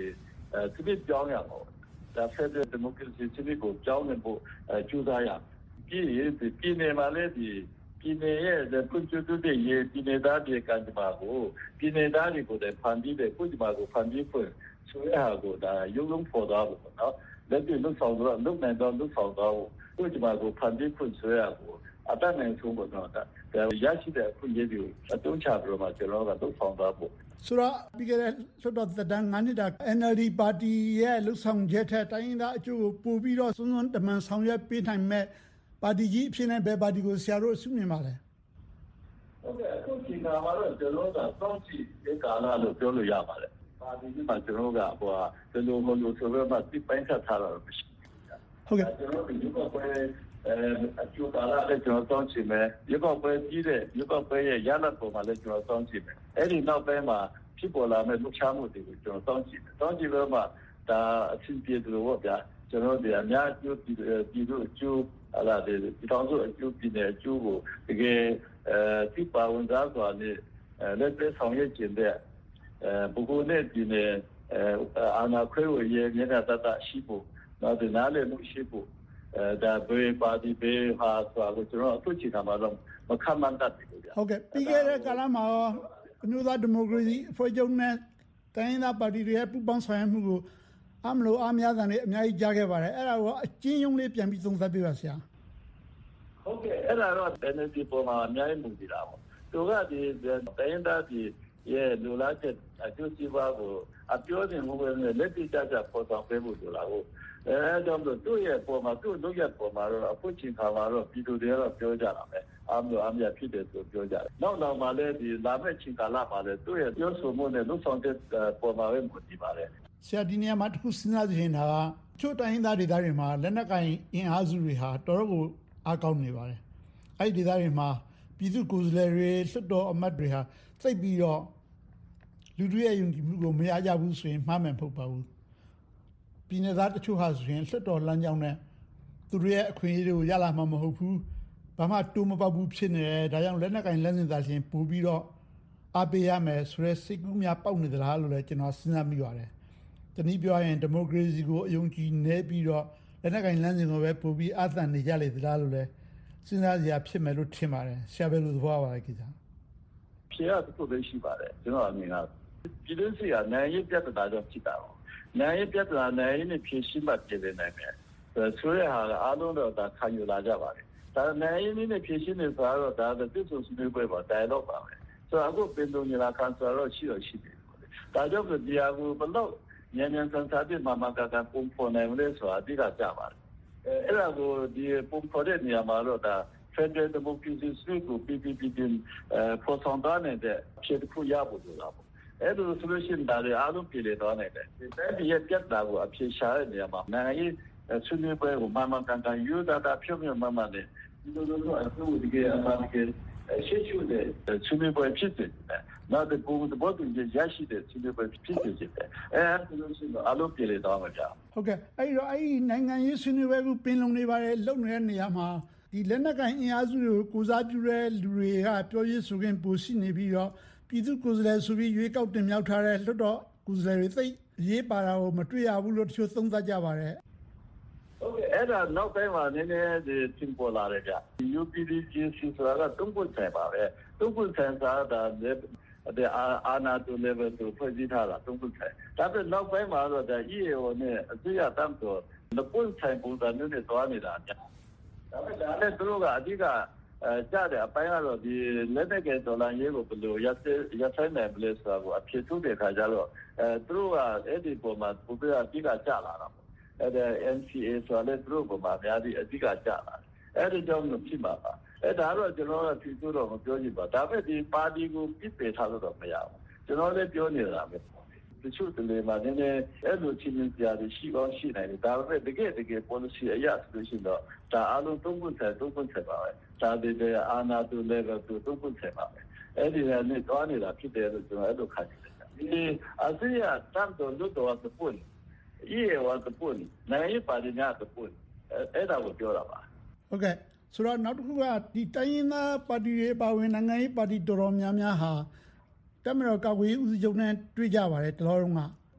စနစ်ပြောင်းရမှာဒါဖက်ဒရယ်ဒီမိုကရေစီစနစ်ကိုပြောင်းနေဖို့ကြိုးစားရပြည်ပြည်နယ်မှာလည်းဒီပြည်နယ်ရဲ့ဖွံ့ဖြိုးတိုးတက်ရေးပြည်နယ်သားတွေကံကြမ္မာကိုပြည်နယ်သားတွေကိုလည်းဖန်တီးတဲ့ကုသမာကိုဖန်တီးဖို့ဆိုရဟာကိုဒါရုံးလုံးပေါ်သွားဖို့နော်လက်တွေ့လှုပ်ဆောင်တော့လုပ်နိုင်တော့လှုပ်ဆောင်တော့ကုသမာကိုဖန်တီးဖို့ဆိုရဟာကိုအတတ်နိုင်ဆုံးပေါ့နော်ဒါရရှိတဲ့အခွင့်အရေးတွေကိုအသုံးချပြီးတော့မှကျွန်တော်ကလှုပ်ဆောင်သွားဖို့ဆိုတော့ပြီးခဲ့တဲ့လွှတ်တော်သက်တမ်း၅နှစ်တာ N L D ပါတီရဲ့လှုပ်ဆောင်ချက်ထက်တိုင်းရင်းသားအကျိုးကိုပို့ပြီးတော့စွန်းစွန်းတမန်ဆောင်ရွက်ပေးနိုင်မဲ့ပါတီကြီးအဖြစ်နဲ့ဘယ်ပါတီကိုဆရာတို့အစုမြင်ပါလဲဟုတ်ကဲ့အခုချိန်မှာတော့ကျွန်တော်ကစောင့်ကြည့်ဒီကာလလို့ပြောလို့ရပါတယ်ပါတီကြီးမှာကျွန်တော်ကဟိုဟာဒီလိုမလို့ဆိုတော့မှဒီပိုင်းဆက်ထားတာမရှိဘူးဟုတ်ကဲ့ကျွန်တော်ဒီကောပဲအဲအကျိုးကာလလည်းကျွန်တော်စောင့်ကြည့်မယ်ဒီကောပဲကြီးတဲ့ဒီကောပဲရဲ့ရလဒ်ပေါ်မှာလည်းကျွန်တော်စောင့်ကြည့်မယ်အဲ့ဒီနောက်ပိုင်းမှာဖြစ်ပေါ်လာမဲ့လှုပ်ရှားမှုတွေကိုကျွန်တော်စောင့်ကြည့်တယ်စောင့်ကြည့်လို့မှဒါအဆင်ပြေတယ်လို့ဗျာကျွန်တော်ဒီအများအကျိုးပြည်သူအကျိုးအလားတူဒီတောင်စုအကျိုးပြည်နယ်အကျိုးကိုတကယ်အဲဒီပါဝင်သားစွာနဲ့လက်သက်ဆောင်ရွက်ခြင်းတဲ့ပုဂ္ဂိုလ်နဲ့ပြည်နယ်အာဏာခွဲဝေရေးမျက်နှာတတရှိဖို့နောက်ဒီနားလည်မှုရှိဖို့ဒါဘေးပါတီဘေးဟာဆိုတော့ကျွန်တော်အခုချိန်မှာတော့မခံမှန်းတတ်ဘူးဗျာဟုတ်ကဲ့ပြီးခဲ့တဲ့ကာလမှာအမျိုးသားဒီမိုကရေစီအဖွဲ့ချုပ်နဲ့တိုင်းရင်းသားပါတီတွေရဲ့ပူးပေါင်းဆောင်ရွက်မှုကိုအမလို့အများသံတွေအများကြီးကြားခဲ့ပါတယ်အဲ့ဒါကိုအကျဉ်းရုံးလေးပြန်ပြီးသုံးသပ်ပြပါဆရာဟုတ်ကဲ့အဲ့ဒါတော့ N L D ပေါ်မှာအများကြီးမူတည်တာပေါ့သူကဒီတိုင်းရင်းသားပြည်ရဲ့လူလားတဲ့အကျိုးစီးပွားကိုအပြောနေမှုပဲလက်တိကျကျပေါ်ဆောင်ပေးဖို့လိုလားဟုတ်အဲကြောင့်သူ့ရဲ့ပေါ်မှာသူ့လုပ်ရပေါ်မှာတော့အခုချိန်ခါမှာတော့ပြည်သူတွေကတော့ပြောကြတာပဲအမလို့အမြတ်ဖြစ်တယ်ဆိုပြောကြတယ်နောက်နောက်မှာလည်းဒီလာမယ့်ချိန်ကာလမှာလည်းသူ့ရဲ့ပြောဆိုမှုနဲ့လှုပ်ဆောင်တဲ့ပေါ်မှာပဲမူတည်ပါတယ်ဆရာဒီနေရာမှာတစ်ခုစဉ်းစားကြည့်နေတာကချို့တိုင်းရင်းသားဒေသတွေမှာလက်နက်ကိုင်အင်အားစုတွေဟာတော်တော်ကိုအားကောင်းနေပါတယ်အဲ့ဒီဒေသတွေမှာပြည်သူကိုယ်စားလှယ်တွေလွှတ်တော်အမတ်တွေဟာသိပ်ပြီးတော့လူတွေရဲ့ယုံကြည်မှုကိုမရကြဘူးဆိုရင်မှားမယ်မဟုတ်ပါဘူးပြည်내သားတချို့ဟာဆိုရင်လွှတ်တော်လမ်းကြောင်းနဲ့သူတို့ရဲ့အခွင့်အရေးတွေကိုရလာမှာမဟုတ်ဘူးဘာမှတိုးမပေါက်ဘူးဖြစ်နေတယ်ဒါကြောင့်လက်နက်ကိုင်လက်နက်သားချင်းပို့ပြီးတော့အားပေးရမယ်ဆိုတဲ့စိတ်ကူးများပေါက်နေသလားလို့လည်းကျွန်တော်စဉ်းစားမိပါတယ်တနည်းပြောရင်ဒီမိုကရေစီကိုအယုံကြည်နေပြီးတော့လက်နက်ကင်လမ်းစဉ်ကိုပဲပို့ပြီးအသံနေကြလေသလားလို့လဲစဉ်းစားစရာဖြစ်မယ်လို့ထင်ပါတယ်ဆရာဘယ်လိုသဘောပါလဲကိစ္စဖြေရဖို့ပဲရှိပါတယ်ကျွန်တော်အမြင်ကပြည်သူစီကနိုင်ရေးပြတ်တာကြောင့်ဖြစ်တာပေါ့နိုင်ရေးပြတ်တာနိုင်ရေးနဲ့ဖြည့်ရှင်းမှပြည်နေနိုင်မယ်ဆိုရဟာအားလုံးတော့ဒါခံယူလာကြပါတယ်ဒါနိုင်ရေးနဲ့ဖြည့်ရှင်းနေဆိုတော့ဒါတစ်စုံစုတွေပဲ dialogue ပါပဲဆိုတော့အခုပင်လုံညီလာခံဆိုတော့ရှိတော့ရှိတယ်ဒါကြောင့်ဒီအကူဘလို့ညဉ့်ညဉ့်ဆန်းဆန်းပြမမကကပုံပေါ်နိုင်လို့ဆိုတာအဓိကကြပါတယ်အဲ့ဒါကိုဒီပုံပေါ်တဲ့နေရာမှာတော့ဒါ Federal Democracy ကို P P P တင်ပေါ်ဆောင်တဲ့ဖြစ်ခုရဖို့လိုတာပေါ့အဲ့လို solution ဒါတွေအားလုံးပြည်လေတော့နိုင်တယ်ဒီတိုင်းရဲ့ပြတ်တာကိုအဖြေရှာတဲ့နေရာမှာနိုင်ရေးဆွေးနွေးပွဲကိုမမကန်ကန်ယူတာတာဖြုတ်မြမမနဲ့ဒီလိုလိုအခုဒီကအမှန်တကယ်ရှေ့ရှုတဲ့ဆွေးနွေးပွဲဖြစ်တယ်နောက်တဲ့ပုံသဘောတူညီရရှိတဲ့ဆွေးနွေးပွဲဖြစ်တယ်အဲအဲ့လိုဆိုတော့အလုပ်ပြည်လေတော့မှာကြာဟုတ်ကဲ့အဲ့တော့အဲ့ဒီနိုင်ငံရေးဆွေးနွေးပွဲကိုပင်လုံနေပါတယ်လုံနေတဲ့နေရာမှာဒီလက်နက်ကိုင်အင်အားစုတွေကိုကိုစားပြုတဲ့လူတွေကပြောရေးဆိုခွင့်ပိုရှိနေပြီးတော့ပြည်သူကိုယ်စားလှယ်ဆိုပြီးရွေးကောက်တင်မြှောက်ထားတဲ့လွှတ်တော်ကိုယ်စားလှယ်တွေသိရေးပါတာကိုမတွေ့ရဘူးလို့တချို့သုံးသပ်ကြပါတယ်ဟုတ်ကဲ့အဲ့ဒါနောက်ပိုင်းမှာနည်းနည်းဒီသင်ပေါ်လာတယ်ဗျ U P D J C ဆိုတာကတုံ့ပြန်ဆိုင်ပါပဲတုံ့ပြန်ဆိုင်တာဒါဒီအာနာတူ level ကိုဖွဲ့စည်းထားတာတုံ့ပြန်ဆိုင်ဒါပေမဲ့နောက်ပိုင်းမှာတော့ဒါ E A O နဲ့အစိုးရတမ်းတော့လပွင့်ဆိုင်ပုံစံမျိုးနဲ့သွားနေတာကြာဒါပေမဲ့ဒါလည်းသူတို့ကအဓိကအဲကြားတယ်အပိုင်းကတော့ဒီလက်နက်ကဒေါ်လာရေးကိုဘယ်လိုရက်ရက်ဆိုင်နိုင်မလဲဆိုတာကိုအဖြစ်ထုတ်တဲ့ခါကျတော့အဲသူတို့ကအဲ့ဒီပုံမှာပုံပြအဓိကကြလာတာပေါ့အဲ့ဒါ N C A ဆိုတဲ့သူတို့ပုံမှာအများကြီးအဓိကကြလာတယ်အဲ့ဒီကြောင့်လို့ဖြစ်မှာပါအဲ့ဒါတော့ကျွန်တော်ကဖြေဆိုတော့မပြောချင်ပါဒါပေမဲ့ဒီပါတီကိုပြစ်ပယ်ထားလို့တော့မရဘူးကျွန်တော်လည်းပြောနေတာပဲတချို့တလေမှာနည်းနည်းအဲ့လိုချင်းချင်းကြားပြီးရှိကောင်းရှိနိုင်တယ်ဒါပေမဲ့တကယ်တကယ် policy အရဆိုလို့ရှိရင်တော့ဒါအလုံးသုံးခုဆက်သုံးခုဆက်ပါပဲဒါတွေအာနာတူ level ကိုသုံးခုဆက်ပါပဲအဲ့ဒီနဲ့တော့နေတာဖြစ်တယ်လို့ကျွန်တော်အဲ့လိုခါကြည့်တယ်ဒီအစီအတန်တော်လို့တော့သပွင့်E A O သပွင့်နိုင်ပါလိမ့်များသပွင့်အဲ့ဒါကိုပြောတာပါဟုတ်ကဲ့ဆိုတော့နောက်တစ်ခုကဒီတိုင်းရင်းသားပါတီတွေပါဝင်နိုင်ငံရေးပါတီတော်တော်များများဟာတမတော်ကာကွယ်ဦးစီးချုပ်နဲ့တွေ့ကြပါတယ်တလောတုန်းက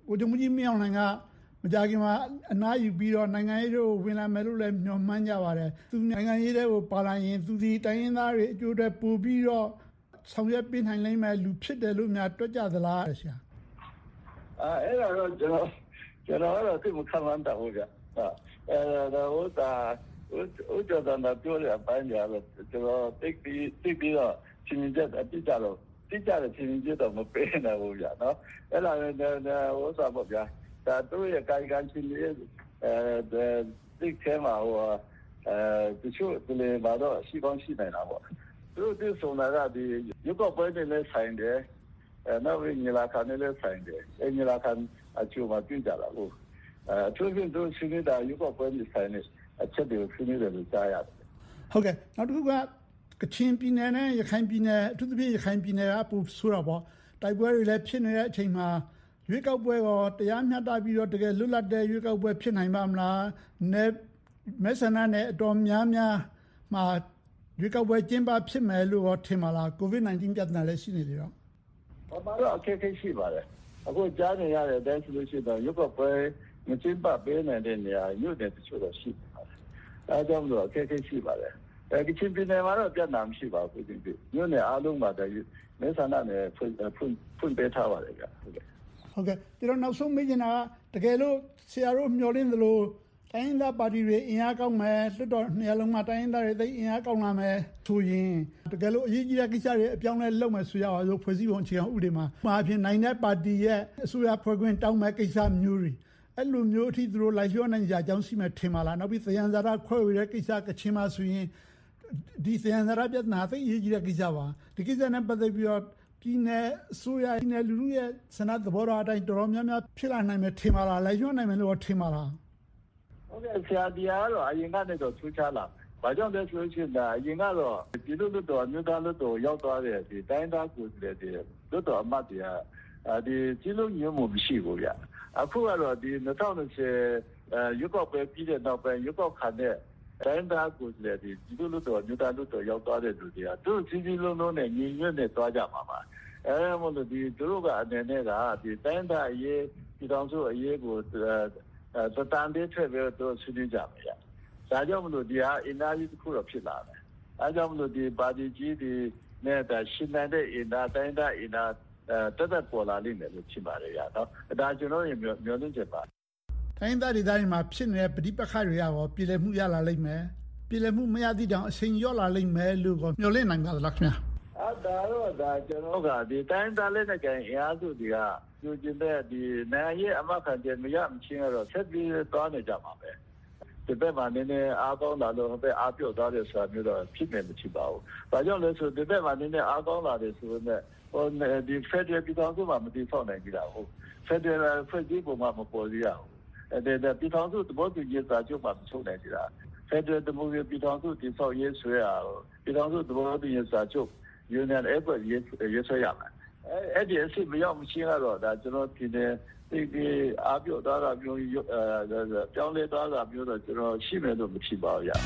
ကိုကြုံကြီးမြောင်းနိုင်ကမကြခင်မှာအနားယူပြီးတော့နိုင်ငံရေးကိုဝင်လာမယ်လို့လည်းမျှော်မှန်းကြပါတယ်သူနိုင်ငံရေးတွေကိုပါလာရင်သူဒီတိုင်းရင်းသားတွေအကျိုးအတွက်ပို့ပြီးတော့ဆောင်ရွက်ပေးနိုင်လိမ့်မယ်လူဖြစ်တယ်လို့များတွက်ကြသလားဆရာအဲအဲ့တော့ကျွန်တော်ကျွန်တော်ကတော့သိမခံမှန်းတာဟုတ်ကြအဲဒါဟိုတာဟိုတော့တော့ပြောရပိုင်းကြတော့ကျွန်တော်သိပြီးသိပြီးတော့ချင်းချင်းအတိကြတော့တိကျတဲ့ချင်းချင်းတော့မပေးနိုင်ဘူးဗျာနော်အဲ့ဒါလည်းဟိုစားပေါ့ဗျာဒါတို့ရဲ့ကာယကံချင်းလေးအဲသိခဲမှာဟိုအဲတချို့ဒီလေမှာတော့ရှိကောင်းရှိနိုင်တာပေါ့သူတို့ဒီဆိုတာကဒီရုပ်ကပွဲနဲ့လည်းဆိုင်တယ်အဲနောက်ပြီးညီလာခံနဲ့လည်းဆိုင်တယ်အဲညီလာခံအချို့မှာပြကြတာဟုတ်အဲအထူးဖြင့်တို့ရှိနေတာရုပ်ကပွဲနဲ့ဆိုင်နေအချက်တွေဆွေးနွေးတယ်လို့ကြားရတယ်ဟုတ်ကဲ့နောက်တစ်ခုကကချင်ပြည်နယ်နဲ့ရခိုင်ပြည်နယ်အထူးသဖြင့်ရခိုင်ပြည်နယ်ကပူဆိုတော့ပေါ့တိုက်ပွဲတွေလည်းဖြစ်နေတဲ့အချိန်မှာရွေးကောက်ပွဲရောတရားမျှတပြီးတော့တကယ်လွတ်လပ်တဲ့ရွေးကောက်ပွဲဖြစ်နိုင်ပါမလားနဲ့မဲဆန္ဒနဲ့အတော်များများမှာရွေးကောက်ပွဲကျင်းပဖြစ်မယ်လို့ထင်ပါလားကိုဗစ် -nineteen ပြဿနာလည်းရှိနေတယ်တော့ဘာလို့အခက်အခဲရှိပါလဲအခုကြားနေရတဲ့တိုင်းဆိုလို့ရှိတော့ရွေးကောက်ပွဲမကျင်းပပေးနိုင်တဲ့နေရာမြို့နယ်တချို့တော့ရှိပါတယ်အဲဒါကြောင့်လို့အခက်အခဲရှိပါတယ်အဲဒီချင်းပြည်နယ်မှာတော့ပြဿနာမရှိပါဘူးဒီပြည်မြို့နယ်အားလုံးမှာတည်းမဲဆန္ဒနဲ့ဖွင့်ဖွင့်ဖွင့်ပေးထားပါတယ်ဗျဟုတ်ကဲ့ဟုတ်ကဲ့ဒီတော့နောက်ဆုံးမေးချင်တာကတကယ်လို့ဆရာတို့မျှော်လင့်သလိုတိုင်းရင်းသားပါတီတွေအင်အားကောင်းမယ်လွှတ်တော်နေရာလုံးမှာတိုင်းရင်းသားတွေသိအင်အားကောင်းလာမယ်ဆိုရင်တကယ်လို့အရေးကြီးတဲ့ကိစ္စတွေအပြောင်းလဲလုပ်မယ်ဆိုရအောင်လို့ဖွဲ့စည်းပုံအခြေခံဥပဒေမှာမှာအဖြစ်နိုင်တဲ့ပါတီရဲ့အစိုးရဖွဲ့ခွင့်တောင်းမဲ့ကိစ္စမျိုးတွေအဲ့လိုမျိုးအထိသူတို့လိုက်လျောနိုင်ကြအကြောင်းရှိမှထင်ပါလားနောက်ပြီးသယံဇာတခွဲဝေတဲ့ကိစ္စကချင်မှာဆိုရင်ဒီသယံဇာတပြဿနာသိအရေးကြီးတဲ့ကိစ္စပါဒီကိစ္စနဲ့ပတ်သက်ပြီးတော့ပြည်နယ်အစိုးရပြည်နယ်လူထုရဲ့စနစ်သဘောထားအတိုင်းတော်တော်များများဖြစ်လာနိုင်မယ်ထင်ပါလားလိုက်လျောနိုင်မယ်လို့ထင်ပါလားဟုတ်ကဲ့ဆရာဒီကတော့အရင်ကနေတော့ထူးခြားလာဘာကြောင့်လဲဆိုလို့ရှိရင်အရင်ကတော့ပြည်သူ့လွှတ်တော်မြို့သားလွှတ်တော်ရောက်သွားတဲ့ဒီတိုင်းသားကိုယ်စားလှယ်တွေလွှတ်တော်အမတ်တွေကဒီကြီးလုံးညွှန်မှုမရှိဘူးဗျအခုကတော့ဒီ၂၀၂၀ရွေးကောက်ပွဲပြီးတဲ့နောက်ပိုင်းရွေးကောက်ခံတဲ့တိုင်းသားကိုယ်စားလှယ်တွေပြည်သူ့လွှတ်တော်မြို့သားလွှတ်တော်ရောက်သွားတဲ့လူတွေကသူတို့ကြီးကြီးလုံးလုံးနဲ့ညီညွတ်နေသွားကြမှာပါအဲဒါမို့လို့ဒီသူတို့ကအနေနဲ့ကဒီတိုင်းသားအရေးပြည်တော်စုအရေးကိုတတန်တဲ့ထွက်ပြီးတော့ဆွေးနွေးကြမယ်ရ။ဒါကြောင့်မလို့ဒီဟာအင်အားကြီးတစ်ခုတော့ဖြစ်လာတယ်။အဲကြောင့်မလို့ဒီပါတီကြီးဒီနဲ့ဒါရှင်းနိုင်တဲ့အင်အားတိုင်းသားအင်အားတသက်ပေါ်လာလိမ့်မယ်လို့ဖြစ်ပါတယ်ရနော်။ဒါကျွန်တော်ရဲ့မျှော်လင့်ချက်ပါ။တိုင်းသားဒေသတွေမှာဖြစ်နေတဲ့ပဋိပက္ခတွေရောပြည်လည်မှုရလာလိမ့်မယ်။ပြည်လည်မှုမရသည့်တောင်အချိန်ရော့လာလိမ့်မယ်လို့မျှော်လင့်နိုင်ပါလားခင်ဗျာ။အဲဒါတော့ဒါကျွန်တော်ကဒီတိုင်းသားလက်နဲ့ကြင်အင်အားစုတွေကကျိုးကျင်တဲ့ဒီနိုင်ရဲ့အမခံချက်မရမချင်းတော့ဆက်ပြီးသွားနေကြမှာပဲဒီဘက်မှာနည်းနည်းအားကောင်းလာလို့ဟိုဘက်အားပြော့သွားတယ်ဆိုတာမျိုးတော့ဖြစ်နေမဖြစ်ပါဘူး။ဘာကြောင့်လဲဆိုဒီဘက်မှာနည်းနည်းအားကောင်းလာတယ်ဆိုတော့ဟိုဒီ Federal ပြည်ထောင်စုမှာမတည်ဆောက်နိုင်ကြတာဟုတ် Federal ဖွဲ့စည်းပုံမှာမပေါ်သေးရဘူး။အဲဒီပြည်ထောင်စုသဘောတူညီစာချုပ်မှာမချုပ်နိုင်ကြတာ Federal ဒီမိုကရေစီပြည်ထောင်စုတည်ဆောက်ရေးဆွဲရပြည်ထောင်စုသဘောတူညီစာချုပ် Union Accord ရေးဆွဲရမယ်အဲ့ဒီအစ်မရောက်မချင်းတော့ဒါကျွန်တော်ဒီနေ့ဒီအားပြောတာမျိုးပြောင်းလဲသွားတာမျိုးတော့ကျွန်တော်ရှိမယ်လို့မဖြစ်ပါဘူးရ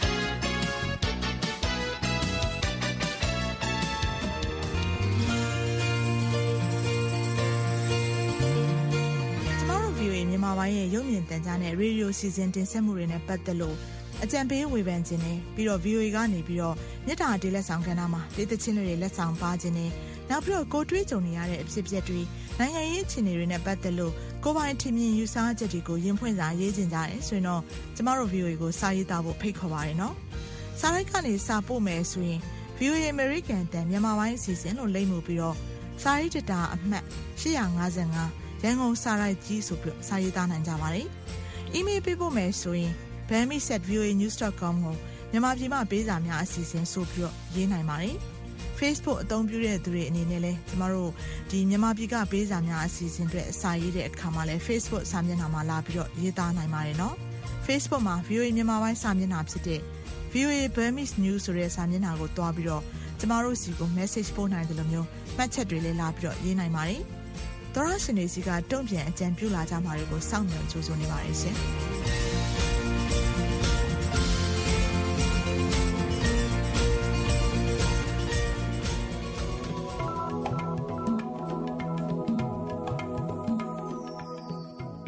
ကျမတို့ ဗီအိုအေ မြန်မာပိုင်းရဲ့ရုပ်မြင်သံကြားနဲ့ရေဒီယိုစီစဉ်တင်ဆက်မှုတွေနဲ့ပတ်သက်လို့အကြံပေးဝေဖန်ခြင်းနဲ့ပြီးတော့ ဗီအိုအေ ကနေပြီးတော့မြစ်တာတေးလက်ဆောင်ကဏ္ဍမှာဒေသချင်းတွေလက်ဆောင်ပါခြင်းနဲ့နောက်ပြီးတော့ကိုတွေးကြုံနေရတဲ့အဖြစ်အပျက်တွေနိုင်ငံရေးအခြေအနေတွေနဲ့ပတ်သက်လို့ကိုပိုင်ထင်မြင်ယူဆချက်တွေကိုရင်ဖွင့်စာရေးခြင်းကြတယ်ဆိုရင်တော့ကျမတို့ ဗီအိုအေ ကိုစာရေးသားဖို့ဖိတ်ခေါ်ပါရနော်။စာရိုက်ကနေစာပို့မယ်ဆိုရင် ဗီအိုအေ American တန်မြန်မာပိုင်းအစီအစဉ်လို့လိမ့်မှုပြီးတော့စာရေးတတာအမှတ်၈၅၅ရန်ကုန်စာရိုက်ကြီးဆိုပြီးစာရေးသားနိုင်ကြပါတယ်။ email ပေးပို့မယ်ဆိုရင် bami at v o a news dot com ကိုမြန်မာပြည်မှာပေးစာများအစီအစဉ်ဆိုပြီးတော့ရေးနိုင်ပါတယ်။ Facebook အသုံးပြုတဲ့သူတွေအနေနဲ့လည်းကျမတို့ဒီမြန်မာပြည်ကပေးစာများအစီအစဉ်တွေအစာရေးတဲ့အခါမှာလည်း Facebook စာမျက်နှာမှာလာပြီးတော့ရေးသားနိုင်ပါတယ်နော်။ Facebook မှာ ဗီအိုအေ မြန်မာပိုင်းစာမျက်နှာဖြစ်တဲ့ ဗီအိုအေ Burmese News ဆိုတဲ့စာမျက်နှာကိုတွားပြီးတော့ကျမတို့စီကို message ပို့နိုင်တယ်လို့မျိုးမှတ်ချက်တွေလည်းလာပြီးတော့ရေးနိုင်ပါတယ်။သောရရှင်တွေစီကတုံ့ပြန်အကြံပြုလာကြမှာတွေကိုစောင့်မျှော်ကြိုးစိုးနေပါတယ်ရှင်။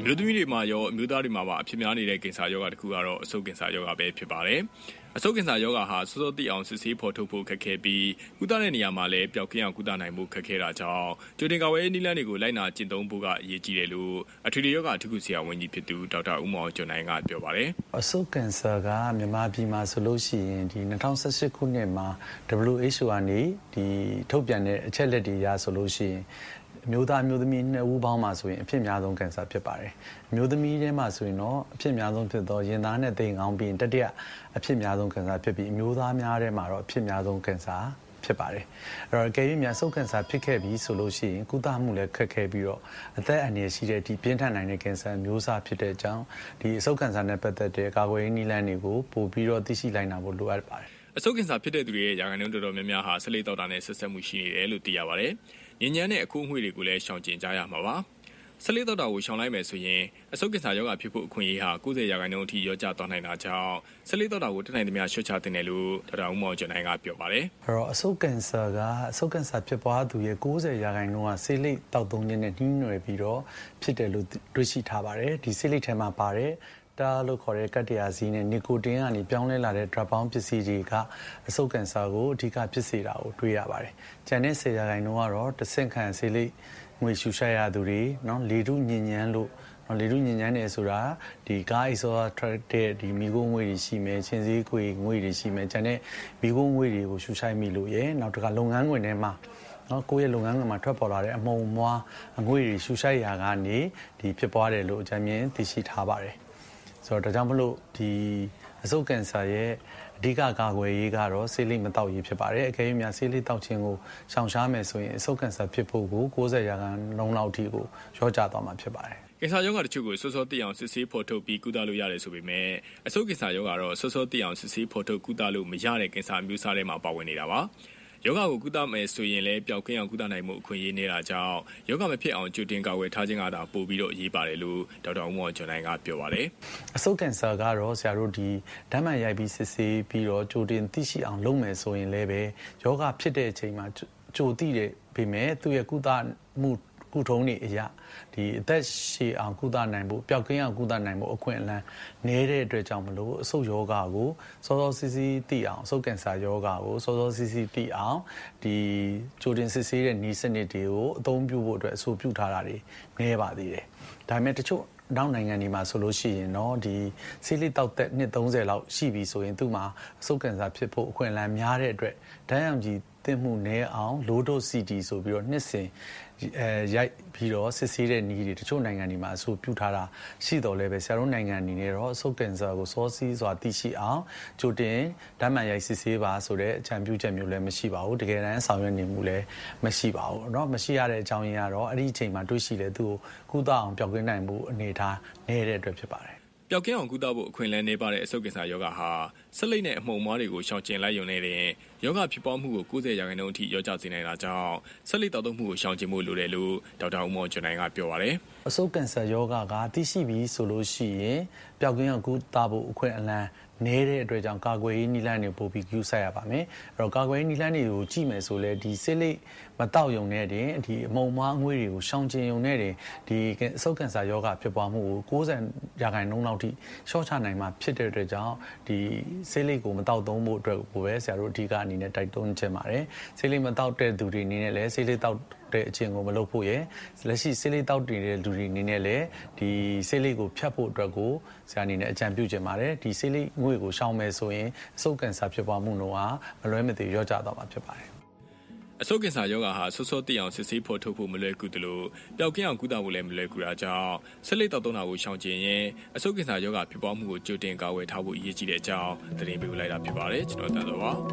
မျိုးသမီးတွေမှာရောအမျိုးသားတွေမှာပါအဖြစ်များနေတဲ့ကင်ဆာရောဂါတစ်ခုကတော့အဆုတ်ကင်ဆာရောဂါပဲဖြစ်ပါတယ်အဆုတ်ကင်ဆာရောဂါဟာစောစောသိအောင်စစ်ဆေးဖော်ထုတ်ဖို့ခက်ခဲပြီးကုသတဲ့နေရာမှာလည်းပျောက်ကင်းအောင်ကုသနိုင်မှုခက်ခဲတာကြောင့်ကြိုတင်ကာဝယ်ရေးနည်းလမ်းတွေကိုလိုက်နာကျင့်သုံးဖို့ကအရေးကြီးတယ်လို့အထွေထွေရောဂါအထူးကုဆရာဝန်ကြီးဖြစ်သူဒေါက်တာဦးမောင်ကျော်နိုင်ကပြောပါတယ်အဆုတ်ကင်ဆာကမြန်မာပြည်မှာဆိုလို့ရှိရင်ဒီ၂၀၁၈ခုနှစ်မှာ ဒဘလျူ အိတ်ချ်အို ကနေဒီထုတ်ပြန်တဲ့အချက်လက်တွေရဆိုလို့ရှိရင်အမျိုးသားအမျိုးသမီးနှစ်ဦးပေါင်းမှာဆိုရင်အဖြစ်များဆုံးကင်ဆာဖြစ်ပါတယ်အမျိုးသမီးထဲမှာဆိုရင်တော့အဖြစ်များဆုံးဖြစ်သောရင်သားနဲ့သိမ်ကောင်းပြီးတတိယအဖြစ်များဆုံးကင်ဆာဖြစ်ပြီးအမျိုးသားများထဲမှာတော့အဖြစ်များဆုံးကင်ဆာဖြစ်ပါတယ်အဲ့တော့အကယ်၍များဆုတ်ကင်ဆာဖြစ်ခဲ့ပြီးဆိုလို့ရှိရင်ကုသမှုလည်းခက်ခဲပြီးတော့အသက်အန္တရာယ်ရှိတဲ့ဒီပြင်းထန်နိုင်တဲ့ကင်ဆာမျိုးစားဖြစ်တဲ့အကြောင်းဒီအဆုတ်ကင်ဆာနဲ့ပတ်သက်တဲ့ကာကွယ်ရေးနည်းလမ်းတွေကိုပို့ပြီးတော့သိရှိလိုက်နိုင်ဖို့လိုအပ်ပါတယ်အဆုတ်ကင်ဆာဖြစ်တဲ့သူတွေရဲ့ရာခိုင်နှုန်းတော်တော်များများဟာဆက်လက်တောက်တာနဲ့ဆက်ဆက်မှုရှိနေတယ်လို့သိရပါတယ်ညဉ့်ညမ်းတဲ့အခုအငွေ့တွေကိုလည်းရှောင်ကျဉ်ကြရမှာပါဆက်လက်တောက်တာကိုရှောင်လိုက်မယ်ဆိုရင်အဆုတ်ကင်ဆာရောဂါဖြစ်ဖို့အခွင့်အရေးဟာ၉၀ရာခိုင်နှုန်းအထိရောကျသွားနိုင်တာကြောင့်ဆက်လက်တောက်တာကိုတနိုင်သမျှရှော့ချတင်တယ်လို့ဒေါက်တာဦးမောင်ကျော်နိုင်ကပြောပါတယ်အဲ့တော့အဆုတ်ကင်ဆာကအဆုတ်ကင်ဆာဖြစ်ပွားသူရဲ့၉၀ရာခိုင်နှုန်းကဆေးလိပ်တောက်သုံးခြင်းနဲ့နှီးနွယ်ပြီးတော့ဖြစ်တယ်လို့တွေ့ရှိထားပါတယ်ဒီဆေးလိပ်ထဲမှာပါတယ်တာလို့ခေါ်တဲ့ကတ္တရာဇီးနဲ့နီကိုတင်ကနေပြောင်းလဲလာတဲ့ drug ပေါင်းပစ္စည်းတွေကအဆုတ်ကင်ဆာကိုအဓိကဖြစ်စေတာကိုတွေ့ရပါတယ်။ကျန်တဲ့ဆယ်ရာခိုင်နှုန်းကတော့တဆင့်ခံဆေးလိပ်ငွေရှူရှိုက်ရသူတွေနော်လေထုညဉ့်ညမ်းလို့နော်လေထုညဉ့်ညမ်းတယ်ဆိုတာဒီကားအိဆိုထွက်တဲ့ဒီမိခိုးငွေတွေရှိမယ်ချင်းစည်းခွေငွေတွေရှိမယ်ကျန်တဲ့မိခိုးငွေတွေကိုရှူရှိုက်မိလို့ရဲ့နောက်တစ်ခါလုပ်ငန်းခွင်ထဲမှာနော်ကိုယ့်ရဲ့လုပ်ငန်းခွင်မှာထွက်ပေါ်လာတဲ့အမုံမွားအငွေတွေရှူရှိုက်ရာကနေဒီဖြစ်ပွားတယ်လို့အကြမ်းမြင်သိရှိထားပါတယ်ဆိုတော့ဒါကြောင့်မလို့ဒီအဆုတ်ကင်ဆာရဲ့အဓိကကာကွယ်ရေးကတော့ဆေးလိပ်မတောက်ရေးဖြစ်ပါတယ်အကယ်၍များဆေးလိပ်တောက်ခြင်းကိုရှောင်ရှားမယ်ဆိုရင်အဆုတ်ကင်ဆာဖြစ်ဖို့ကို၉၀ရာခိုင်နှုန်းလောက်အထိကိုရောကျသွားမှာဖြစ်ပါတယ်ကင်ဆာရောဂါတချို့ကိုစောစောသိအောင်စစ်ဆေးဖော်ထုတ်ပြီးကုသလို့ရတယ်ဆိုပေမဲ့အဆုတ်ကင်ဆာရောဂါတော့စောစောသိအောင်စစ်ဆေးဖော်ထုတ်ကုသလို့မရတဲ့ကင်ဆာမျိုးစားတွေမှာပါဝင်နေတာပါယောဂကိုကုသမယ်ဆိုရင်လည်းပျောက်ကင်းအောင်ကုသနိုင်မှုအခွင့်အရေးနေတာကြောင့်ယောဂမဖြစ်အောင်ကြိုတင်ကာကွယ်ထားခြင်းကသာပို့ပြီးတော့အရေးပါတယ်လို့ဒေါက်တာဦးမောင်ကျော်နိုင်ကပြောပါတယ်အဆုတ်ကင်ဆာကတော့ဆရာတို့ဒီဓာတ်မှန်ရိုက်ပြီးစစ်ဆေးပြီးတော့ကြိုတင်သိရှိအောင်လုပ်မယ်ဆိုရင်လည်းပဲယောဂဖြစ်တဲ့အချိန်မှာကြိုသိတယ်ပေမဲ့သူ့ရဲ့ကုသမှုကုထုံးတွေအရာဒီအသက်ရှည်အောင်ကုသနိုင်ဖို့ပျောက်ကင်းအောင်ကုသနိုင်ဖို့အခွင့်အလမ်းနေတဲ့အတွက်ကြောင့်မလို့အဆုတ်ယောဂကိုစောစောစီးစီးသိအောင်အဆုတ်ကင်ဆာယောဂကိုစောစောစီးစီးသိအောင်ဒီကြိုတင်စစ်ဆေးတဲ့နည်းစနစ်တွေကိုအသုံးပြုဖို့အတွက်အဆိုပြုထားတာတွေနည်းပါသေးတယ်။ဒါပေမဲ့တချို့နောက်နိုင်ငံတွေမှာဆိုလို့ရှိရင်တော့ဒီဆေးလိပ်တောက်သက်နှစ်၃၀လောက်ရှိပြီဆိုရင်သူ့မှာအဆုတ်ကင်ဆာဖြစ်ဖို့အခွင့်အလမ်းများတဲ့အတွက်ဓာတ်ရောင်ခြည်တင်မှုနည်းအောင် low dose စီ တီ ဆိုပြီးတော့နှစ်စဉ်အဲရိုက်ပြီးတော့စစ်ဆေးတဲ့နည်းတွေတချို့နိုင်ငံတွေမှာအဆိုပြုထားတာရှိတော်လဲပဲဆရာတို့နိုင်ငံအနေနဲ့တော့အဆုတ်ကင်ဆာကိုစောစီးစွာသိရှိအောင်ကြိုတင်ဓာတ်မှန်ရိုက်စစ်ဆေးပါဆိုတဲ့အကြံပြုချက်မျိုးလည်းမရှိပါဘူးတကယ်တမ်းဆောင်ရွက်နေမှုလည်းမရှိပါဘူးเนาะမရှိရတဲ့အကြောင်းရင်းကတော့အဲ့ဒီအချိန်မှာတွေးရှိလဲသူ့ကိုကုသအောင်ပျောက်ကင်းနိုင်မှုအနေထားနေတဲ့အတွက်ဖြစ်ပါတယ်ပျောက်ကင်းအောင်ကုသဖို့အခွင့်အလမ်းနေပါတဲ့အဆုတ်ကင်ဆာယောဂဟာဆက်လက်နဲ့အမှုံမွားတွေကိုရှောင်ကျဉ်လိုက်ရုံနဲ့တင်ယောဂဖြစ်ပွားမှုကို၉၀ရာခိုင်နှုန်းအထိရောကျစေနိုင်တာကြောင့်ဆက်လက်တောက်သုံးမှုကိုရှောင်ကျဉ်ဖို့လိုတယ်လို့ဒေါက်တာဦးမောင်ကျော်နိုင်ကပြောပါတယ်အဆုတ်ကင်ဆာယောဂကသိရှိပြီးဆိုလို့ရှိရင်ပျောက်ကင်းအောင်ကုသဖို့အခွင့်အလမ်းနေတဲ့အတွက်ကြောင့်ကာကွယ်ရေးနည်းလမ်းတွေပို့ပြီးကူးဆိုင်ရပါမယ်အဲ့တော့ကာကွယ်ရေးနည်းလမ်းတွေကိုကြည့်မယ်ဆိုလဲဒီဆေးလိပ်မတောက်ယုံနဲ့တင်ဒီအမုံမွားငွေတွေကိုရှောင်ကျဉ်ယုံနဲ့တင်ဒီအဆုတ်ကင်ဆာယောဂဖြစ်ပွားမှုကို၉၀ရာခိုင်နှုန်းလောက်ထိရှော့ချနိုင်မှာဖြစ်တဲ့အတွက်ကြောင့်ဒီဆေးလိပ်ကိုမတောက်သုံးဖို့အတွက်ကိုပဲဆရာတို့အဓိကအနေနဲ့တိုက်တွန်းချင်ပါတယ်ဆေးလိပ်မတောက်တဲ့သူတွေအနေနဲ့လည်းဆေးလိပ်တောက်တဲ့အချင်းကိုမလုပ်ဖို့ရယ်လက်ရှိဆေးလိပ်တောက်နေတဲ့လူတွေအနေနဲ့လည်းဒီဆေးလိပ်ကိုဖြတ်ဖို့အတွက်ကိုဆရာအနေနဲ့အကြံပြုချင်ပါတယ်ဒီဆေးလိပ်ငွေကိုရှောင်မယ်ဆိုရင်အဆုတ်ကင်ဆာဖြစ်ပွားမှုနှုန်းဟာမလွဲမသွေရောကျသွားမှာဖြစ်ပါတယ်အဆုတ်ကင်ဆာယောဂါဟာစောစောသိအောင်စစ်ဆေးဖော်ထုတ်ဖို့မလွယ်ကူသလိုပျောက်ကင်းအောင်ကုသဖို့လည်းမလွယ်ကူတာကြောင့်ဆက်လက်တောက်သုံးတာကိုရှောင်ကျဉ်ရင်အဆုတ်ကင်ဆာယောဂါဖြစ်ပွားမှုကိုကြိုတင်ကာကွယ်ထားဖို့အရေးကြီးတဲ့အကြောင်းသတင်းပေးလိုက်တာဖြစ်ပါတယ်ကျွန်တော်တန်တော်ပါ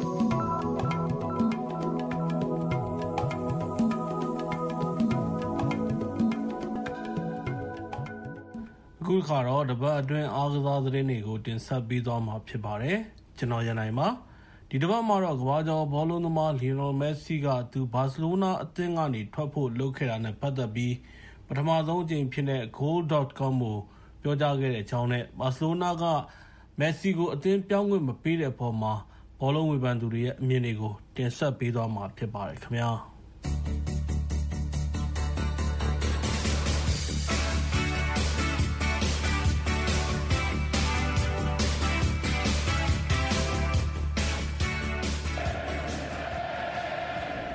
အခုခါတော့တပတ်အတွင်းအားကစားသတင်းတွေကိုတင်ဆက်ပေးသွားမှာဖြစ်ပါတယ်ကျွန်တော်ရနိုင်ပါဒီတစ်ပတ်မှာတော့ကမ္ဘာကျော်ဘောလုံးသမားလီယိုနယ်မက်ဆီကသူဘာစီလိုနာအသင်းကနေထွက်ဖို့လုပ်ခဲ့တာနဲ့ပတ်သက်ပြီးပထမဆုံးအကြိမ်ဖြစ်တဲ့ goal dot com ကိုပြောကြားခဲ့တဲ့အကြောင်းနဲ့ဘာစီလိုနာကမက်ဆီကိုအသင်းပြောင်းခွင့်မပေးတဲ့အပေါ်မှာဘောလုံးဝေဖန်သူတွေရဲ့အမြင်တွေကိုတင်ဆက်ပေးသွားမှာဖြစ်ပါတယ်ခင်ဗျာ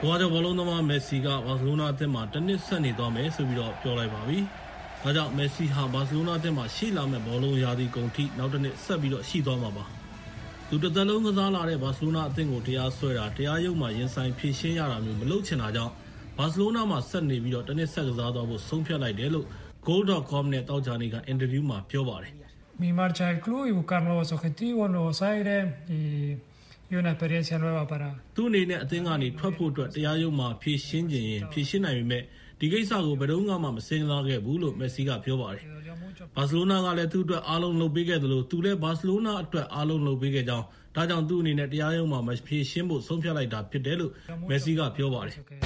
ဘာကြောင့်ဘောလုံးသမားမက်ဆီကဘာစီလိုနာအသင်းမှာတစ်နှစ်ဆက်နေသွားမယ်ဆိုပြီးတော့ပြောလိုက်ပါပြီ။ဒါကြောင့်မက်ဆီဟာဘာစီလိုနာအသင်းမှာရှိလာမဲ့ဘောလုံးရာသီကုန်ထိနောက်တစ်နှစ်ဆက်ပြီးတော့ရှိသွားမှာပါ။သူတစ်သက်လုံးကစားလာတဲ့ဘာစီလိုနာအသင်းကိုတရားစွဲတာတရားရုံးမှာရင်ဆိုင်ဖြေရှင်းရတာမျိုးမလုပ်ချင်တာကြောင့်ဘာစီလိုနာမှာဆက်နေပြီးတော့တစ်နှစ်ဆက်ကစားသွားဖို့ဆုံးဖြတ်လိုက်တယ်လို့ goal dot com နဲ့တောက်ချာနေကအင်တာဗျူးမှာပြောပါတယ်။ Mi marcha al club y buscar nuevos objetivos, nuevos aires y y una experiencia nueva para သူ့အနေနဲ့အသင်းကနေထွက်ဖို့အတွက်တရားရုံးမှာဖြေရှင်းခြင်းရင်ဖြေရှင်းနိုင်ပေမဲ့ဒီကိစ္စကိုဘယ်တော့မှမစင်စားခဲ့ဘူးလို့မက်ဆီကပြောပါတယ်။ဘာစီလိုနာကလည်းသူ့အတွက်အားလုံးလုပ်ပေးခဲ့တယ်လို့သူလည်းဘာစီလိုနာအတွက်အားလုံးလုပ်ပေးခဲ့ကြောင်းဒါကြောင့်သူ့အနေနဲ့တရားရုံးမှာမဖြေရှင်းဖို့ဆုံးဖြတ်လိုက်တာဖြစ်တယ်လို့မက်ဆီကပြောပါတယ်။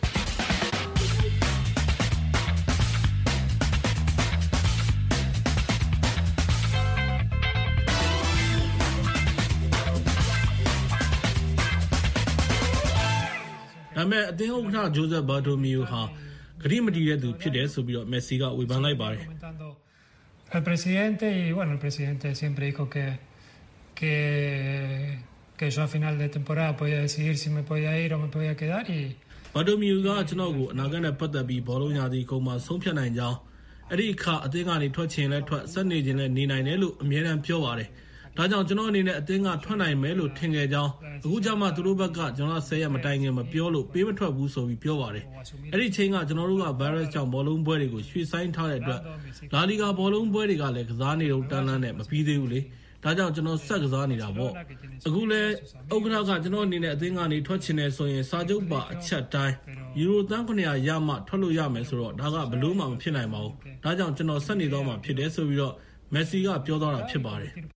ဒါပေမဲ့အသင်းဥက္ကဋ္ဌဂျိုးဇက်ဘာတိုမီယိုဟာဂရိမတီတဲ့သူဖြစ်တယ်ဆိုပြီးတော့မက်ဆီကဝေဖန်လိုက်ပါတယ်။ El presidente y bueno el presidente siempre dijo que que que yo a final de temporada podía decidir si me podía ir o me podía quedar y ဘာတိုမီယိုကကျွန်တော်ကိုအနာဂတ်နဲ့ပတ်သက်ပြီးဘောလုံးရာသီကုန်မှာဆုံးဖြတ်နိုင်ကြောင်းအဲ့ဒီအခါအသင်းကနေထွက်ချင်လဲထွက်ဆက်နေခြင်းလဲနေနိုင်တယ်လို့အမြဲတမ်းပြောပါတယ်။ဒါကြောင့်ကျွန်တော်အနေနဲ့အသင်းကထွက်နိုင်မယ်လို့ထင်ခဲ့ကြောင်းအခုကျမှသူတို့ဘက်ကကျွန်တော်ဆယ်ရက်မတိုင်ခင်မပြောလို့ပေးမထွက်ဘူးဆိုပြီးပြောပါတယ်။အဲ့ဒီချိန်ကကျွန်တော်တို့က virus ကြောင့်ဘောလုံးပွဲတွေကိုရွှေ့ဆိုင်းထားတဲ့အတွက်လာလီဂါဘောလုံးပွဲတွေကလည်းကစားနေတော့တန်းတန်းနဲ့မပြီးသေးဘူးလေ။ဒါကြောင့်ကျွန်တော်ဆက်ကစားနေတာပေါ့။အခုလဲဥက္ကဋ္ဌကကျွန်တော်အနေနဲ့အသင်းကနေထွက်ချင်တယ်ဆိုရင်စာချုပ်ပါအချက်တိုင်းယူရိုသန်းခုနှစ်ရာရမှထွက်လို့ရမယ်ဆိုတော့ဒါကဘလို့မှမဖြစ်နိုင်ပါဘူး။ဒါကြောင့်ကျွန်တော်ဆက်နေတော့မှဖြစ်တယ်ဆိုပြီးတော့မက်ဆီကပြောသွားတာဖြစ်ပါတယ်။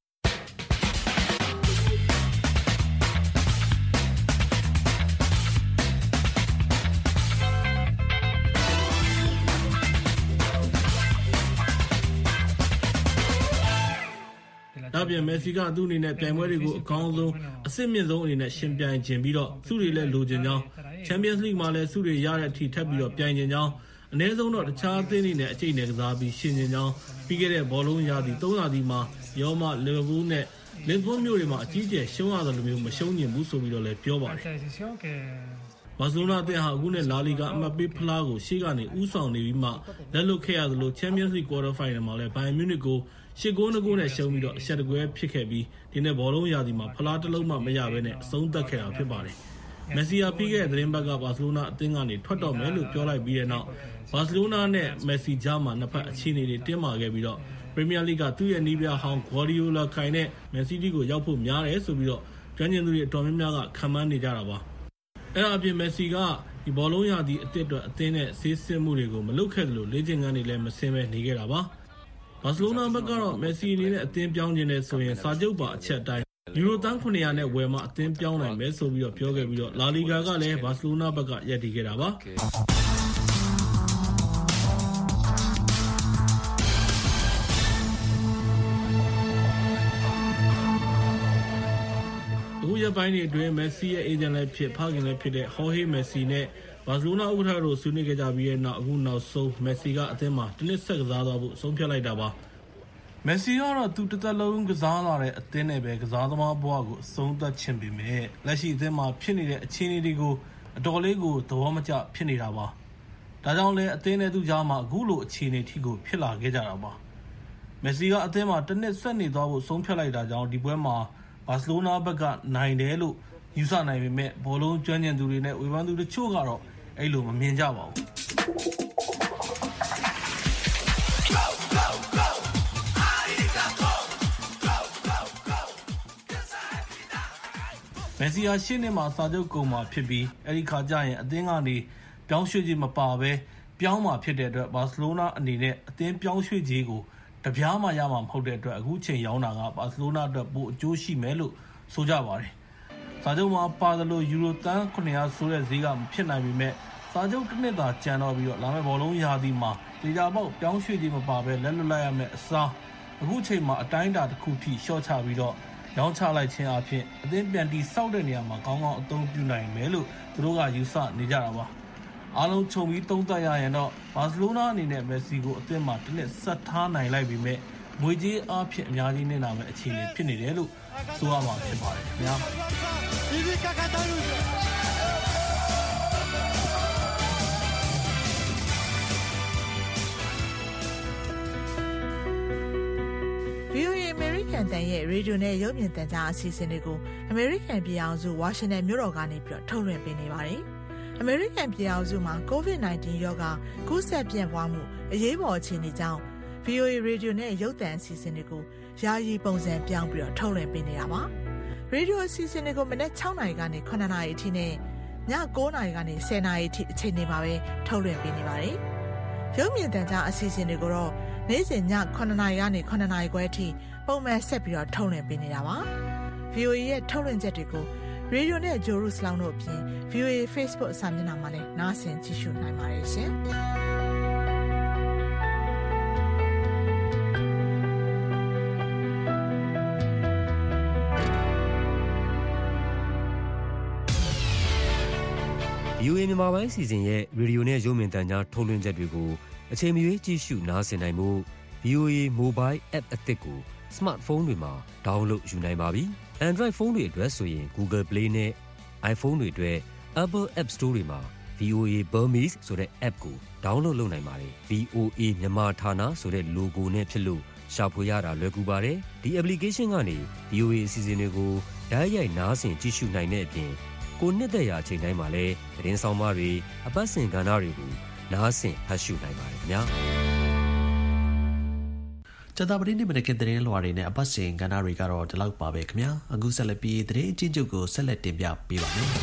ဒါပြင်မက်ဆီကသူ့အနေနဲ့ပြိုင်ပွဲတွေကိုအကောင်းဆုံးအဆင့်မြင့်ဆုံးအနေနဲ့ရှင်ပြိုင်ခြင်းပြီးတော့သူ့တွေလည်းလိုချင်ကြောင်း Champions League မှာလည်းသူ့တွေရတဲ့အထိထပ်ပြီးတော့ပြိုင်ခြင်းကြောင်းအနည်းဆုံးတော့တခြားအသင်းတွေနဲ့အကျိတ်နဲ့ကစားပြီးရှင်ခြင်းကြောင်းပြီးခဲ့တဲ့ဘောလုံးရာသီသုံးရာသီမှာရောမလီဗာပူးနဲ့လစ်ဘွန်မြို့တွေမှာအကြီးကျယ်ရှုံးရတဲ့လိုမျိုးမရှုံးညင်ဘူးဆိုပြီးတော့လည်းပြောပါတယ်ဘာစီလိုနာအသင်းဟာအခုနဲ့လာလီဂါအမှတ်ပေးဖလားကိုရှေ့ကနေဦးဆောင်နေပြီးမှလက်လွတ်ခဲ့ရသလို Champions League Quarter Final မှာလည်းဘိုင်မြူနစ်ကိုရှစ်ဂိုးနှစ်ဂိုးနဲ့ရှုံးပြီးတော့အဆက်တကွဲဖြစ်ခဲ့ပြီးဒီနေ့ဘောလုံးရာသီမှာဖလားတစ်လုံးမှမရဘဲနဲ့အဆုံးသတ်ခဲ့တာဖြစ်ပါတယ်။မက်ဆီယာပြီးခဲ့တဲ့သတင်းပတ်ကဘာစီလိုနာအသင်းကနေထွက်တော့မယ်လို့ပြောလိုက်ပြီးတဲ့နောက်ဘာစီလိုနာနဲ့မက်ဆီကြားမှာနှစ်ဖက်အခြေအနေတွေတင်းမာခဲ့ပြီးတော့ပရီးမီးယားလိဂ်ကသူ့ရဲ့နီးပြဟောင်းဂွာဒီယိုလာခိုင်နဲ့မန်စီးတီးကိုရောက်ဖို့များတယ်ဆိုပြီးတော့ကျွမ်းကျင်သူတွေအတော်များများကခံမှန်းနေကြတာပါ။အဲ့ဒါအပြင်မက်ဆီကဒီဘောလုံးရာသီအသစ်အတွက်အသင်းနဲ့ဆေးစစ်မှုတွေကိုမလုပ်ခဲ့သလိုလေ့ကျင့်ခန်းတွေလည်းမဆင်းပဲနေခဲ့တာပါ။ဘာစီလိုနာဘက်ကတော့မက်ဆီအနေနဲ့အသင်းပြောင်းခြင်းနဲ့ဆိုရင်စာချုပ်ပါအချက်အတိုင်းယူရိုသန်းခုနှစ်ရာနဲ့ဝယ်မှအသင်းပြောင်းနိုင်မယ်ဆိုပြီးတော့ပြောခဲ့ပြီးတော့လာလီဂါကလည်းဘာစီလိုနာဘက်ကရပ်တည်ခဲ့တာပါအခုရပိုင်းတွေအတွင်းမက်ဆီရဲ့အေဂျင့်လည်းဖြစ်ဖခင်လည်းဖြစ်တဲ့ဟော်ဟေးမက်ဆီနဲ့ဘာစီလိုနာဥက္ကဋ္ဌတို့ဆွေးနွေးခဲ့ကြပြီးတဲ့နောက်အခုနောက်ဆုံးမက်ဆီကအသင်းမှာတစ်နှစ်ဆက်ကစားသွားဖို့ဆုံးဖြတ်လိုက်တာပါမက်ဆီကတော့သူတစ်သက်လုံးကစားလာတဲ့အသင်းနဲ့ပဲကစားသမားဘဝကိုအဆုံးသတ်ခြင်းပေမဲ့လက်ရှိအသင်းမှာဖြစ်နေတဲ့အခြေအနေတွေကိုအတော်လေးကိုသဘောမကျဖြစ်နေတာပါဒါကြောင့်လည်းအသင်းနဲ့သူကြားမှာအခုလိုအခြေအနေထိကိုဖြစ်လာခဲ့ကြတာပါမက်ဆီကအသင်းမှာတစ်နှစ်ဆက်နေသွားဖို့ဆုံးဖြတ်လိုက်တာကြောင့်ဒီပွဲမှာဘာစီလိုနာဘက်ကနိုင်တယ်လို့ယူဆနိုင်ပေမဲ့ဘောလုံးကျွမ်းကျင်သူတွေနဲ့ဝေဖန်သူတချို့ကတော့အဲ့လိုမမြင်ကြပါဘူးမက်ဆီယာရှင်းနေမှာစာချုပ်ကုန်မှာဖြစ်ပြီးအဲ့ဒီခါကျရင်အသင်းကနေပြောင်းရွှေ့ခြင်းမပါဘဲပြောင်းမှာဖြစ်တဲ့အတွက်ဘာစီလိုနာအနေနဲ့အသင်းပြောင်းရွှေ့ခြင်းကိုတပြားမှရမှာမဟုတ်တဲ့အတွက်အခုချိန်ရောင်းတာကဘာစီလိုနာအတွက်ပိုအကျိုးရှိမယ်လို့ဆိုကြပါတယ်စာချုပ်မှာပါတယ်လို့ယူရိုသန်းခုနှစ်ရာဆိုတဲ့ဈေးကမဖြစ်နိုင်ပေမဲ့စာချုပ်တစ်နှစ်သာကျန်တော့ပြီးတော့လာမယ့်ဘောလုံးရာသီမှာဒေတာပေါက်ပြောင်းရွှေ့ခြင်းမပါဘဲလက်လွတ်လိုက်ရမယ့်အစားအခုချိန်မှာအတိုင်းအတာတစ်ခုထိရှော့ချပြီးတော့ရောင်းချလိုက်ခြင်းအပြင်အသင်းပြန်တီစောက်တဲ့နေရာမှာကောင်းကောင်းအသုံးပြုနိုင်မယ်လို့သူတို့ကယူဆနေကြတာပါအားလုံးခြုံပြီးသုံးသပ်ရရင်တော့ဘာစီလိုနာအနေနဲ့မက်ဆီကိုအသင်းမှာတစ်နှစ်ဆက်ထားနိုင်လိုက်ပြီးမဲ့ငွေကြေးအားဖြင့်အများကြီးနေတာပဲအခြေအနေဖြစ်နေတယ်လို့ဆိုရမှာဖြစ်ပါတယ်ခင်ဗျာဗီအိုအေ American တန်ရဲ့ရေဒီယိုနဲ့ရုပ်မြင်သံကြားအစီအစဉ်တွေကို American ပြည်အောင်စု Washington မြို့တော်ကနေပြီးတော့ထုတ်လွှင့်ပေးနေပါတယ်။ American ပြည်အောင်စုမှာ ကိုဗစ် ၁၉ ရောဂါကူးစက်ပြန့်ပွားမှုအရေးပေါ်အခြေအနေကြောင့် ဗီအိုအေ ရေဒီယိုနဲ့ရုပ်သံအစီအစဉ်တွေကိုယာယီပုံစံပြောင်းပြီးတော့ထုတ်လွှင့်ပေးနေတာပါ။ရေဒီယိုအစီအစဉ်တွေကိုမနက် ၆ နာရီကနေ ၇ နာရီအထိနဲ့ည ၉ နာရီကနေ ၁၀ နာရီအထိအချိန်တွေမှာပဲထုတ်လွှင့်ပေးနေပါတယ်။ရုပ်မြင်သံကြားအစီအစဉ်တွေကိုတော့နေ့စဉ်ည ၇ နာရီကနေ ၇ နာရီခွဲအထိပုံမှန်ဆက်ပြီးတော့ထုတ်လွှင့်ပေးနေတာပါ။ ဗီအိုအေ ရဲ့ထုတ်လွှင့်ချက်တွေကိုရေဒီယိုနဲ့ဂျိုရုစလောင်းတို့အပြင် ဗီအိုအေ Facebook စာမျက်နှာမှာလည်းနားဆင်ကြည့်ရှုနိုင်ပါတယ်ရှင်။ဗီအိုအေ မြန်မာပိုင်းအစီအစဉ်ရဲ့ရေဒီယိုနဲ့ရုပ်မြင်သံကြားထုတ်လွှင့်ချက်တွေကိုအချိန်မရွေးကြည့်ရှုနားဆင်နိုင်မှု ဗီအိုအေ Mobile App အသစ်ကိုစမတ်ဖုန်းတွေမှာ download ယူနိုင်ပါပြီ။ Android ဖုန်းတွေအတွက်ဆိုရင် Google Play နဲ့ iPhone တွေအတွက် Apple App Store တွေမှာ ဗီအိုအေ Burmese ဆိုတဲ့ app ကို download လုပ်နိုင်ပါတယ်။ ဗီအိုအေ မြန်မာဌာနဆိုတဲ့ logo နဲ့ဖြစ်လို့ရှာဖွေရတာလွယ်ကူပါတယ်။ဒီ application ကနေ ဗီအိုအေ အစီအစဉ်တွေကိုတိုက်ရိုက်နားဆင်ကြည့်ရှုနိုင်တဲ့အပြင်ကိုနှစ်သက်ရာအချိန်တိုင်းမှာလည်းသတင်းဆောင်မတွေအပတ်စဉ်ကဏ္ဍတွေကိုနားဆင်ဖတ်ရှုနိုင်ပါတယ်ခင်ဗျာ။ကျန်တာပရင်းနေမတဲ့သတင်းလွှာတွေနဲ့အပတ်စဉ်ကဏ္ဍတွေကတော့ဒီလောက်ပါပဲခင်ဗျာ။အခုဆက်လက်ပြီးသတင်းအချင်းချုပ်ကိုဆက်လက်တင်ပြပေးပါမယ်။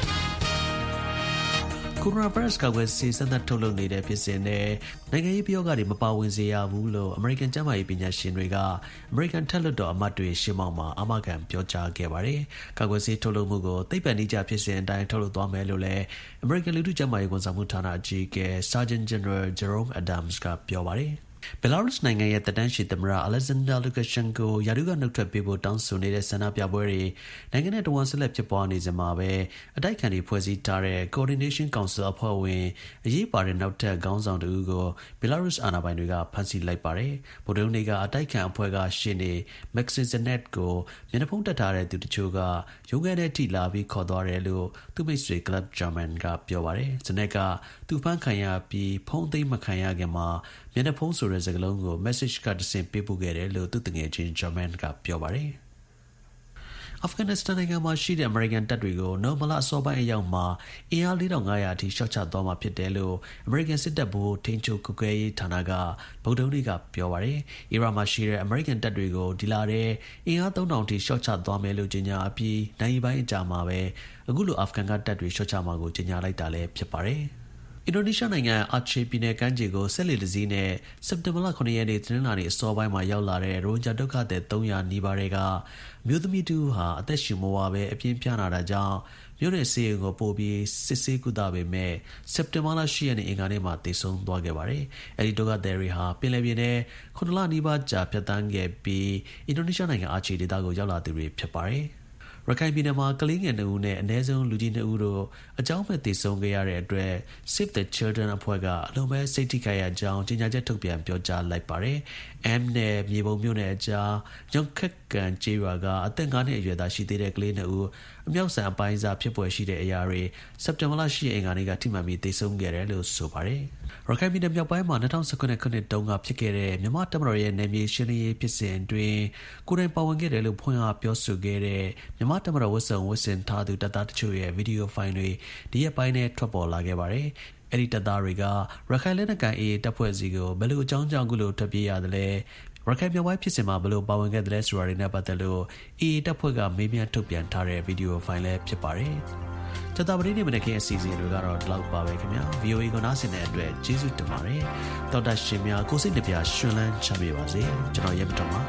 ကိုရိုနာဗိုင်းရပ်စ်ကာကွယ်ဆေးစမ်းသပ်ထုတ်လုပ်နေတဲ့ဖြစ်စဉ်နဲ့နိုင်ငံရေးပြောကတွေမပါဝင်စေရဘူးလို့အမေရိကန်ကျန်းမာရေးပညာရှင်တွေကအမေရိကန်ထက်လွှတ်တော်အမတ်တွေရှင်းမောင်းမှာအာမခံပြောကြားခဲ့ပါတယ်။ကာကွယ်ဆေးထုတ်လုပ်မှုကိုသိပ္ပံနည်းကျဖြစ်စဉ်အတိုင်းထုတ်လုပ်သွားမယ်လို့လည်းအမေရိကန်လူထုကျန်းမာရေးဝန်ဆောင်မှုဌာနအကြီးအကဲ Surgeon General Jerome Adams ကပြောပါတယ်။ဘယ်လာရုစ်နိုင်ငံရဲ့သက်တမ်းရှည်သမ္မတ Alexander Lukashenko ရာထူးကနှုတ်ထွက်ပေးဖို့တောင်းဆိုနေတဲ့ဆန္ဒပြပွဲတွေနိုင်ငံနဲ့တဝန်ဆက်လက်ဖြစ်ပွားနေစမှာပဲအတိုက်ခံတွေဖွဲ့စည်းထားတဲ့ Coordination Council အဖွဲ့ဝင်အရေးပါတဲ့နောက်ထပ်ခေါင်းဆောင်တဦးကိုဘယ်လာရုစ်အာဏာပိုင်တွေကဖမ်းဆီးလိုက်ပါတယ်။ဗိုလ်ချုပ်နေကအတိုက်ခံအဖွဲ့ကရှေ့နေ Maxim Zenat ကိုမျက်နှာဖုံးတက်ထားတဲ့သူတချို့ကရုံးခန်းထဲထိလာပြီးခေါ်သွားတယ်လို့သူ့မိတ်ဆွေ Clive German ကပြောပါတယ်။ Zenat ကသူဖမ်းခံရပြီးဖုံးသိမ်းမခံရခင်မှာမျက်နှာဖုံးဆိုတဲ့စကားလုံးကို message ကတဆင့်ပေးပို့ခဲ့တယ်လို့သူ့တငယ်ချင်း German ကပြောပါတယ်။အာဖဂန်နစ္စတန်နိုင်ငံမှာရှိတဲ့အမေရိကန်တပ်တွေကိုနိုဝင်ဘာလအစောပိုင်းအရောက်မှာအင်အား ၄ထောင်ငါးရာအထိရှော့ချသွားမှာဖြစ်တယ်လို့အမေရိကန်စစ်တပ်ဗိုလ်ထိန်းချုပ်ကွပ်ကဲရေးဌာနကဗုဒ္ဓဟူးနေ့ကပြောပါတယ်။အီရတ်မှာရှိတဲ့အမေရိကန်တပ်တွေကိုဒီလထဲအင်အား သုံးထောင်အထိရှော့ချသွားမယ်လို့ကြေညာအပြီးနိုင်ပိုင်းအကြာမှာပဲအခုလိုအာဖဂန်ကတပ်တွေရှော့ချမှာကိုကြေညာလိုက်တာလည်းဖြစ်ပါတယ်။အင်ဒိုနီးရှားနိုင်ငံအာချေပြည်နယ်ကမ်းခြေကိုဆက်လက်တစည်းနဲ့စက်တင်ဘာလ ခုနှစ်ရက်နေ့သတင်းလာနေအစောပိုင်းမှာရောက်လာတဲ့ရိုဟင်ဂျာဒုက္ခသည်သုံးရာနီးပါးတွေကမြို့သမီးတူဟာအသက်ရှင်မဝါပဲအပြင်းပြနာတာကြောင့်မြို့နယ်ဆေးရုံကိုပို့ပြီးစစ်ဆေးကုသပေမဲ့စက်တင်ဘာလ ၈ရက်နေ့အင်္ဂါနေ့မှာတည်ဆုံသွားခဲ့ပါတယ်။အဲဒီဒုက္ခသည်တွေဟာပင်လယ်ပြင်ထဲခုနှစ်လနီးပါးကြာဖြတ်သန်းခဲ့ပြီးအင်ဒိုနီးရှားနိုင်ငံအာချေဒေသကိုရောက်လာသူတွေဖြစ်ပါတယ်။ရခိုင်ပြည်နယ်မှာကလေးငယ်နှစ်ဦးနဲ့အနည်းဆုံးလူကြီးနှစ်ဦးတို့အကြောင်းမဲ့တည်ဆုံခဲ့ရတဲ့အတွက် Save the Children အဖွဲ့ကအလုံးမဲ့စိတ်ထိခိုက်ရကြောင်းကြေညာချက်ထုတ်ပြန်ပြောကြားလိုက်ပါတယ်။ M နဲ့မြေပုံမြို့နယ်အကြားရောင်ခက်ကန်ကျေးရွာကအသက်ငါးနှစ်အရွယ်သားရှိသေးတဲ့ကလေးနှစ်ဦးအမြောက်ဆန်အပိုင်းစားဖြစ်ပွယ်ရှိတဲ့အရာတွေစက်တင်ဘာလ ၈ရက်အင်္ဂါနေ့ကထိမှန်ပြီးတည်ဆုံခဲ့တယ်လို့ဆိုပါတယ်။ရခိုင်ပြည်နယ်မြောက်ပိုင်းမှာ၂၀၁၇ခုနှစ်တုန်းကဖြစ်ခဲ့တဲ့မြန်မာတပ်မတော်ရဲ့နယ်မြေရှင်းလင်းရေးဖြစ်စဉ်အတွင်းကိုယ်တိုင်ပါဝင်ခဲ့တယ်လို့ဖွင့်ဟပြောဆိုခဲ့တဲ့မြန်မာတပ်မတော်ဝတ်စုံဝတ်ဆင်ထားသူတပ်သားတချို့ရဲ့ဗီဒီယိုဖိုင်တွေဒီရက်ပိုင်းထဲထွက်ပေါ်လာခဲ့ပါတယ်။အဲဒီတပ်သားတွေကရခိုင်လက်နက်ကိုင် အေအေ တပ်ဖွဲ့စီကိုဘယ်လိုအကြောင်းကြောင့်ခုလိုထွက်ပြေးရတယ်လဲရခိုင်မြောက်ပိုင်းဖြစ်စဉ်မှာဘယ်လိုပါဝင်ခဲ့တယ်လဲဆိုတာတွေနဲ့ပတ်သက်လို့ အေအေ တပ်ဖွဲ့ကမေးမြန်းထုတ်ပြန်ထားတဲ့ဗီဒီယိုဖိုင်လည်းဖြစ်ပါတယ်။ကျန်တာပရင်းနေမနေ့ကအစီအစဉ်တွေကတော့ဒီလောက်ပါပဲခင်ဗျာ ဗီအိုအေ ကိုနားဆင်တဲ့အတွက်ကျေးဇူးတင်ပါတယ်။တော်တာရှင်များကိုစိတ်နှပြရှင်လန်းချမ်းမြေပါစေကျွန်တော်ရဲမတော်ပါ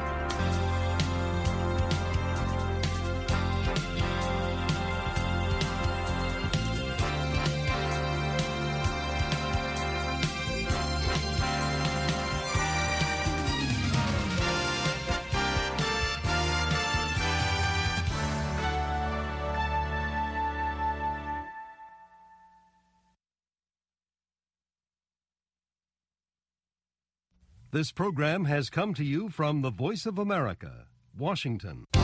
This program has come to you from the Voice of America, Washington.